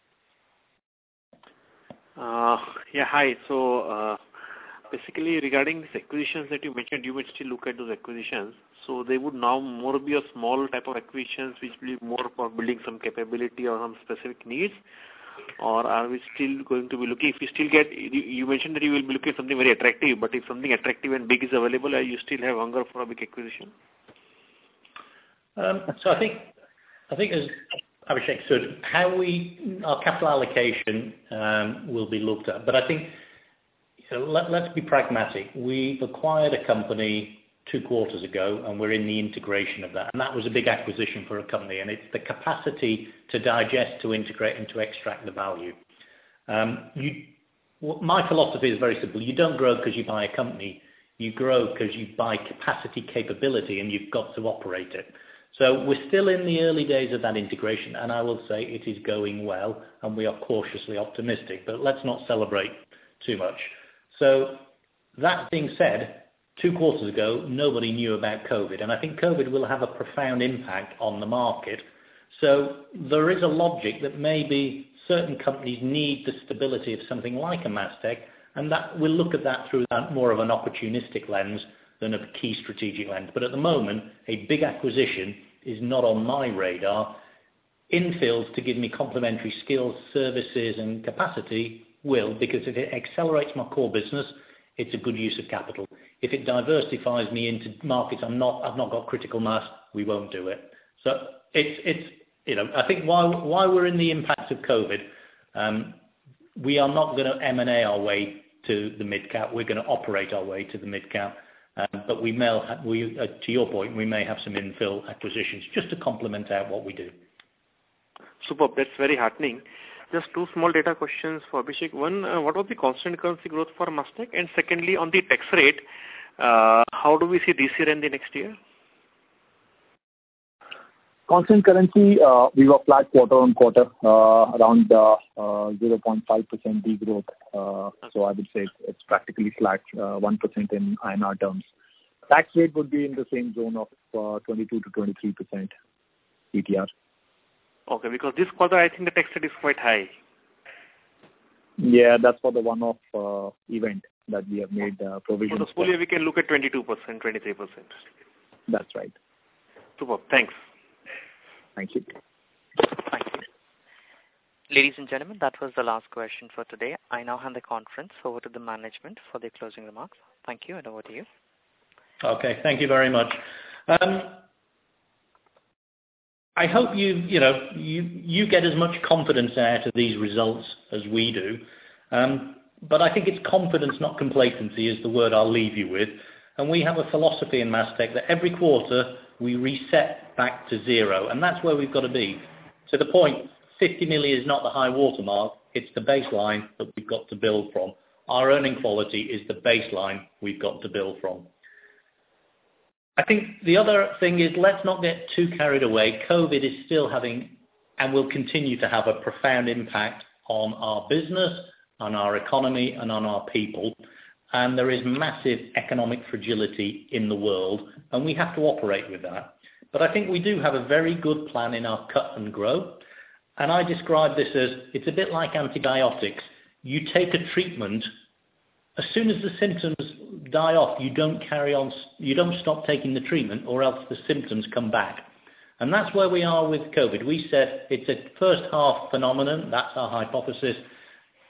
Uh, yeah, hi. So, uh, basically regarding these acquisitions that you mentioned, you would still look at those acquisitions. So they would now more be a small type of acquisitions which will be more for building some capability or some specific needs? Or are we still going to be looking, if you still get, you mentioned that you will be looking at something very attractive, but if something attractive and big is available, are you still have hunger for a big acquisition? Um, so I think, I think as Abhishek said, how we, our capital allocation um, will be looked at. But I think, you know, let, let's be pragmatic. We've acquired a company two quarters ago, and we're in the integration of that. And that was a big acquisition for a company, and it's the capacity to digest, to integrate, and to extract the value. Um, you, well, my philosophy is very simple. You don't grow because you buy a company. You grow because you buy capacity, capability, and you've got to operate it. So we're still in the early days of that integration, and I will say it is going well, and we are cautiously optimistic, but let's not celebrate too much. So that being said, two quarters ago, nobody knew about COVID, and I think COVID will have a profound impact on the market. So there is a logic that maybe certain companies need the stability of something like a Mastech, and that we'll look at that through that more of an opportunistic lens than a key strategic lens. But at the moment, a big acquisition is not on my radar. Infills to give me complementary skills, services, and capacity will, because if it accelerates my core business, it's a good use of capital. If it diversifies me into markets I'm not, I've not got critical mass, we won't do it. So it's, it's you know, I think while, while we're in the impact of COVID, um, we are not going to M and A our way to the mid-cap. We're going to operate our way to the mid-cap. Um, but we may have, we, uh, to your point, we may have some infill acquisitions just to complement out what we do. Superb. That's very heartening. Just two small data questions for Abhishek. One, uh, what was the constant currency growth for Mastech? And secondly, on the tax rate, uh, how do we see this year and the next year? Constant currency, uh, we were flat quarter on quarter, uh, around uh, uh, zero point five percent degrowth. Uh, so I would say it's, it's practically flat, uh, one percent in I N R terms. Tax rate would be in the same zone of uh, twenty-two to twenty-three percent E T R. Okay, because this quarter I think the tax rate is quite high. Yeah, that's for the one-off uh, event that we have made uh, provisions for. The full year we can look at twenty-two percent, twenty-three percent. That's right. Superb. Thanks. Thank you. Thank you. Ladies and gentlemen, that was the last question for today. I now hand the conference over to the management for their closing remarks. Thank you, and over to you. Okay, thank you very much. Um, I hope you, you know, you, you get as much confidence out of these results as we do. Um, but I think it's confidence, not complacency, is the word I'll leave you with. And we have a philosophy in Mastech that every quarter we reset back to zero, and that's where we've got to be. To the point, fifty million is not the high watermark, it's the baseline that we've got to build from. Our earning quality is the baseline we've got to build from. I think the other thing is, let's not get too carried away. COVID is still having, and will continue to have, a profound impact on our business, on our economy, and on our people. And there is massive economic fragility in the world, and we have to operate with that. But I think we do have a very good plan in our cut and grow. And I describe this as, it's a bit like antibiotics. You take a treatment, as soon as the symptoms die off, you don't carry on, you don't stop taking the treatment, or else the symptoms come back. And that's where we are with COVID. We said it's a first half phenomenon, that's our hypothesis.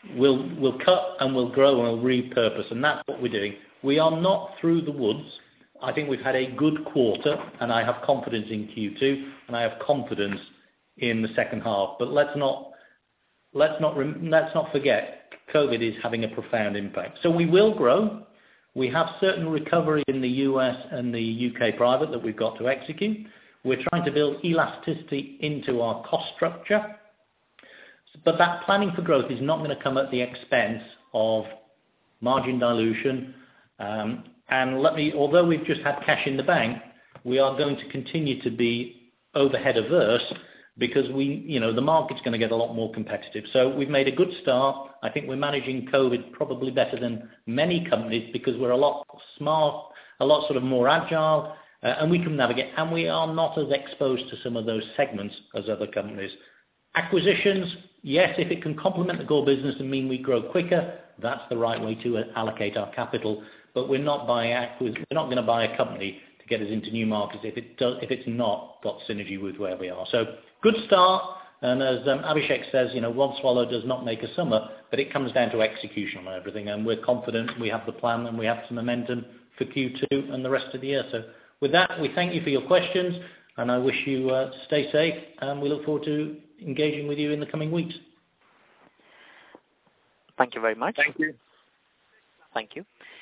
we'll, we'll cut and we'll grow and we'll repurpose, and that's what we're doing. We are not through the woods. I think we've had a good quarter, and I have confidence in Q two, and I have confidence in the second half. But let's not let's not let's not forget, COVID is having a profound impact. So we will grow. We have certain recovery in the U S and the U K private that we've got to execute. We're trying to build elasticity into our cost structure. But that planning for growth is not going to come at the expense of margin dilution. Um, and let me, although we've just had cash in the bank, we are going to continue to be overhead averse because we, you know, the market's going to get a lot more competitive. So we've made a good start. I think we're managing COVID probably better than many companies because we're a lot smart, a lot sort of more agile, uh, and we can navigate. And we are not as exposed to some of those segments as other companies. Acquisitions, yes, if it can complement the core business and mean we grow quicker, that's the right way to allocate our capital. But we're not buying we're not going to buy a company to get us into new markets if it does if it's not got synergy with where we are. So good start, and as um, Abhishek says, you know, one swallow does not make a summer, but it comes down to execution on everything, and we're confident we have the plan and we have some momentum for Q two and the rest of the year. So with that, we thank you for your questions, and I wish you uh, stay safe, and we look forward to engaging with you in the coming weeks. Thank you very much. Thank you. Thank you.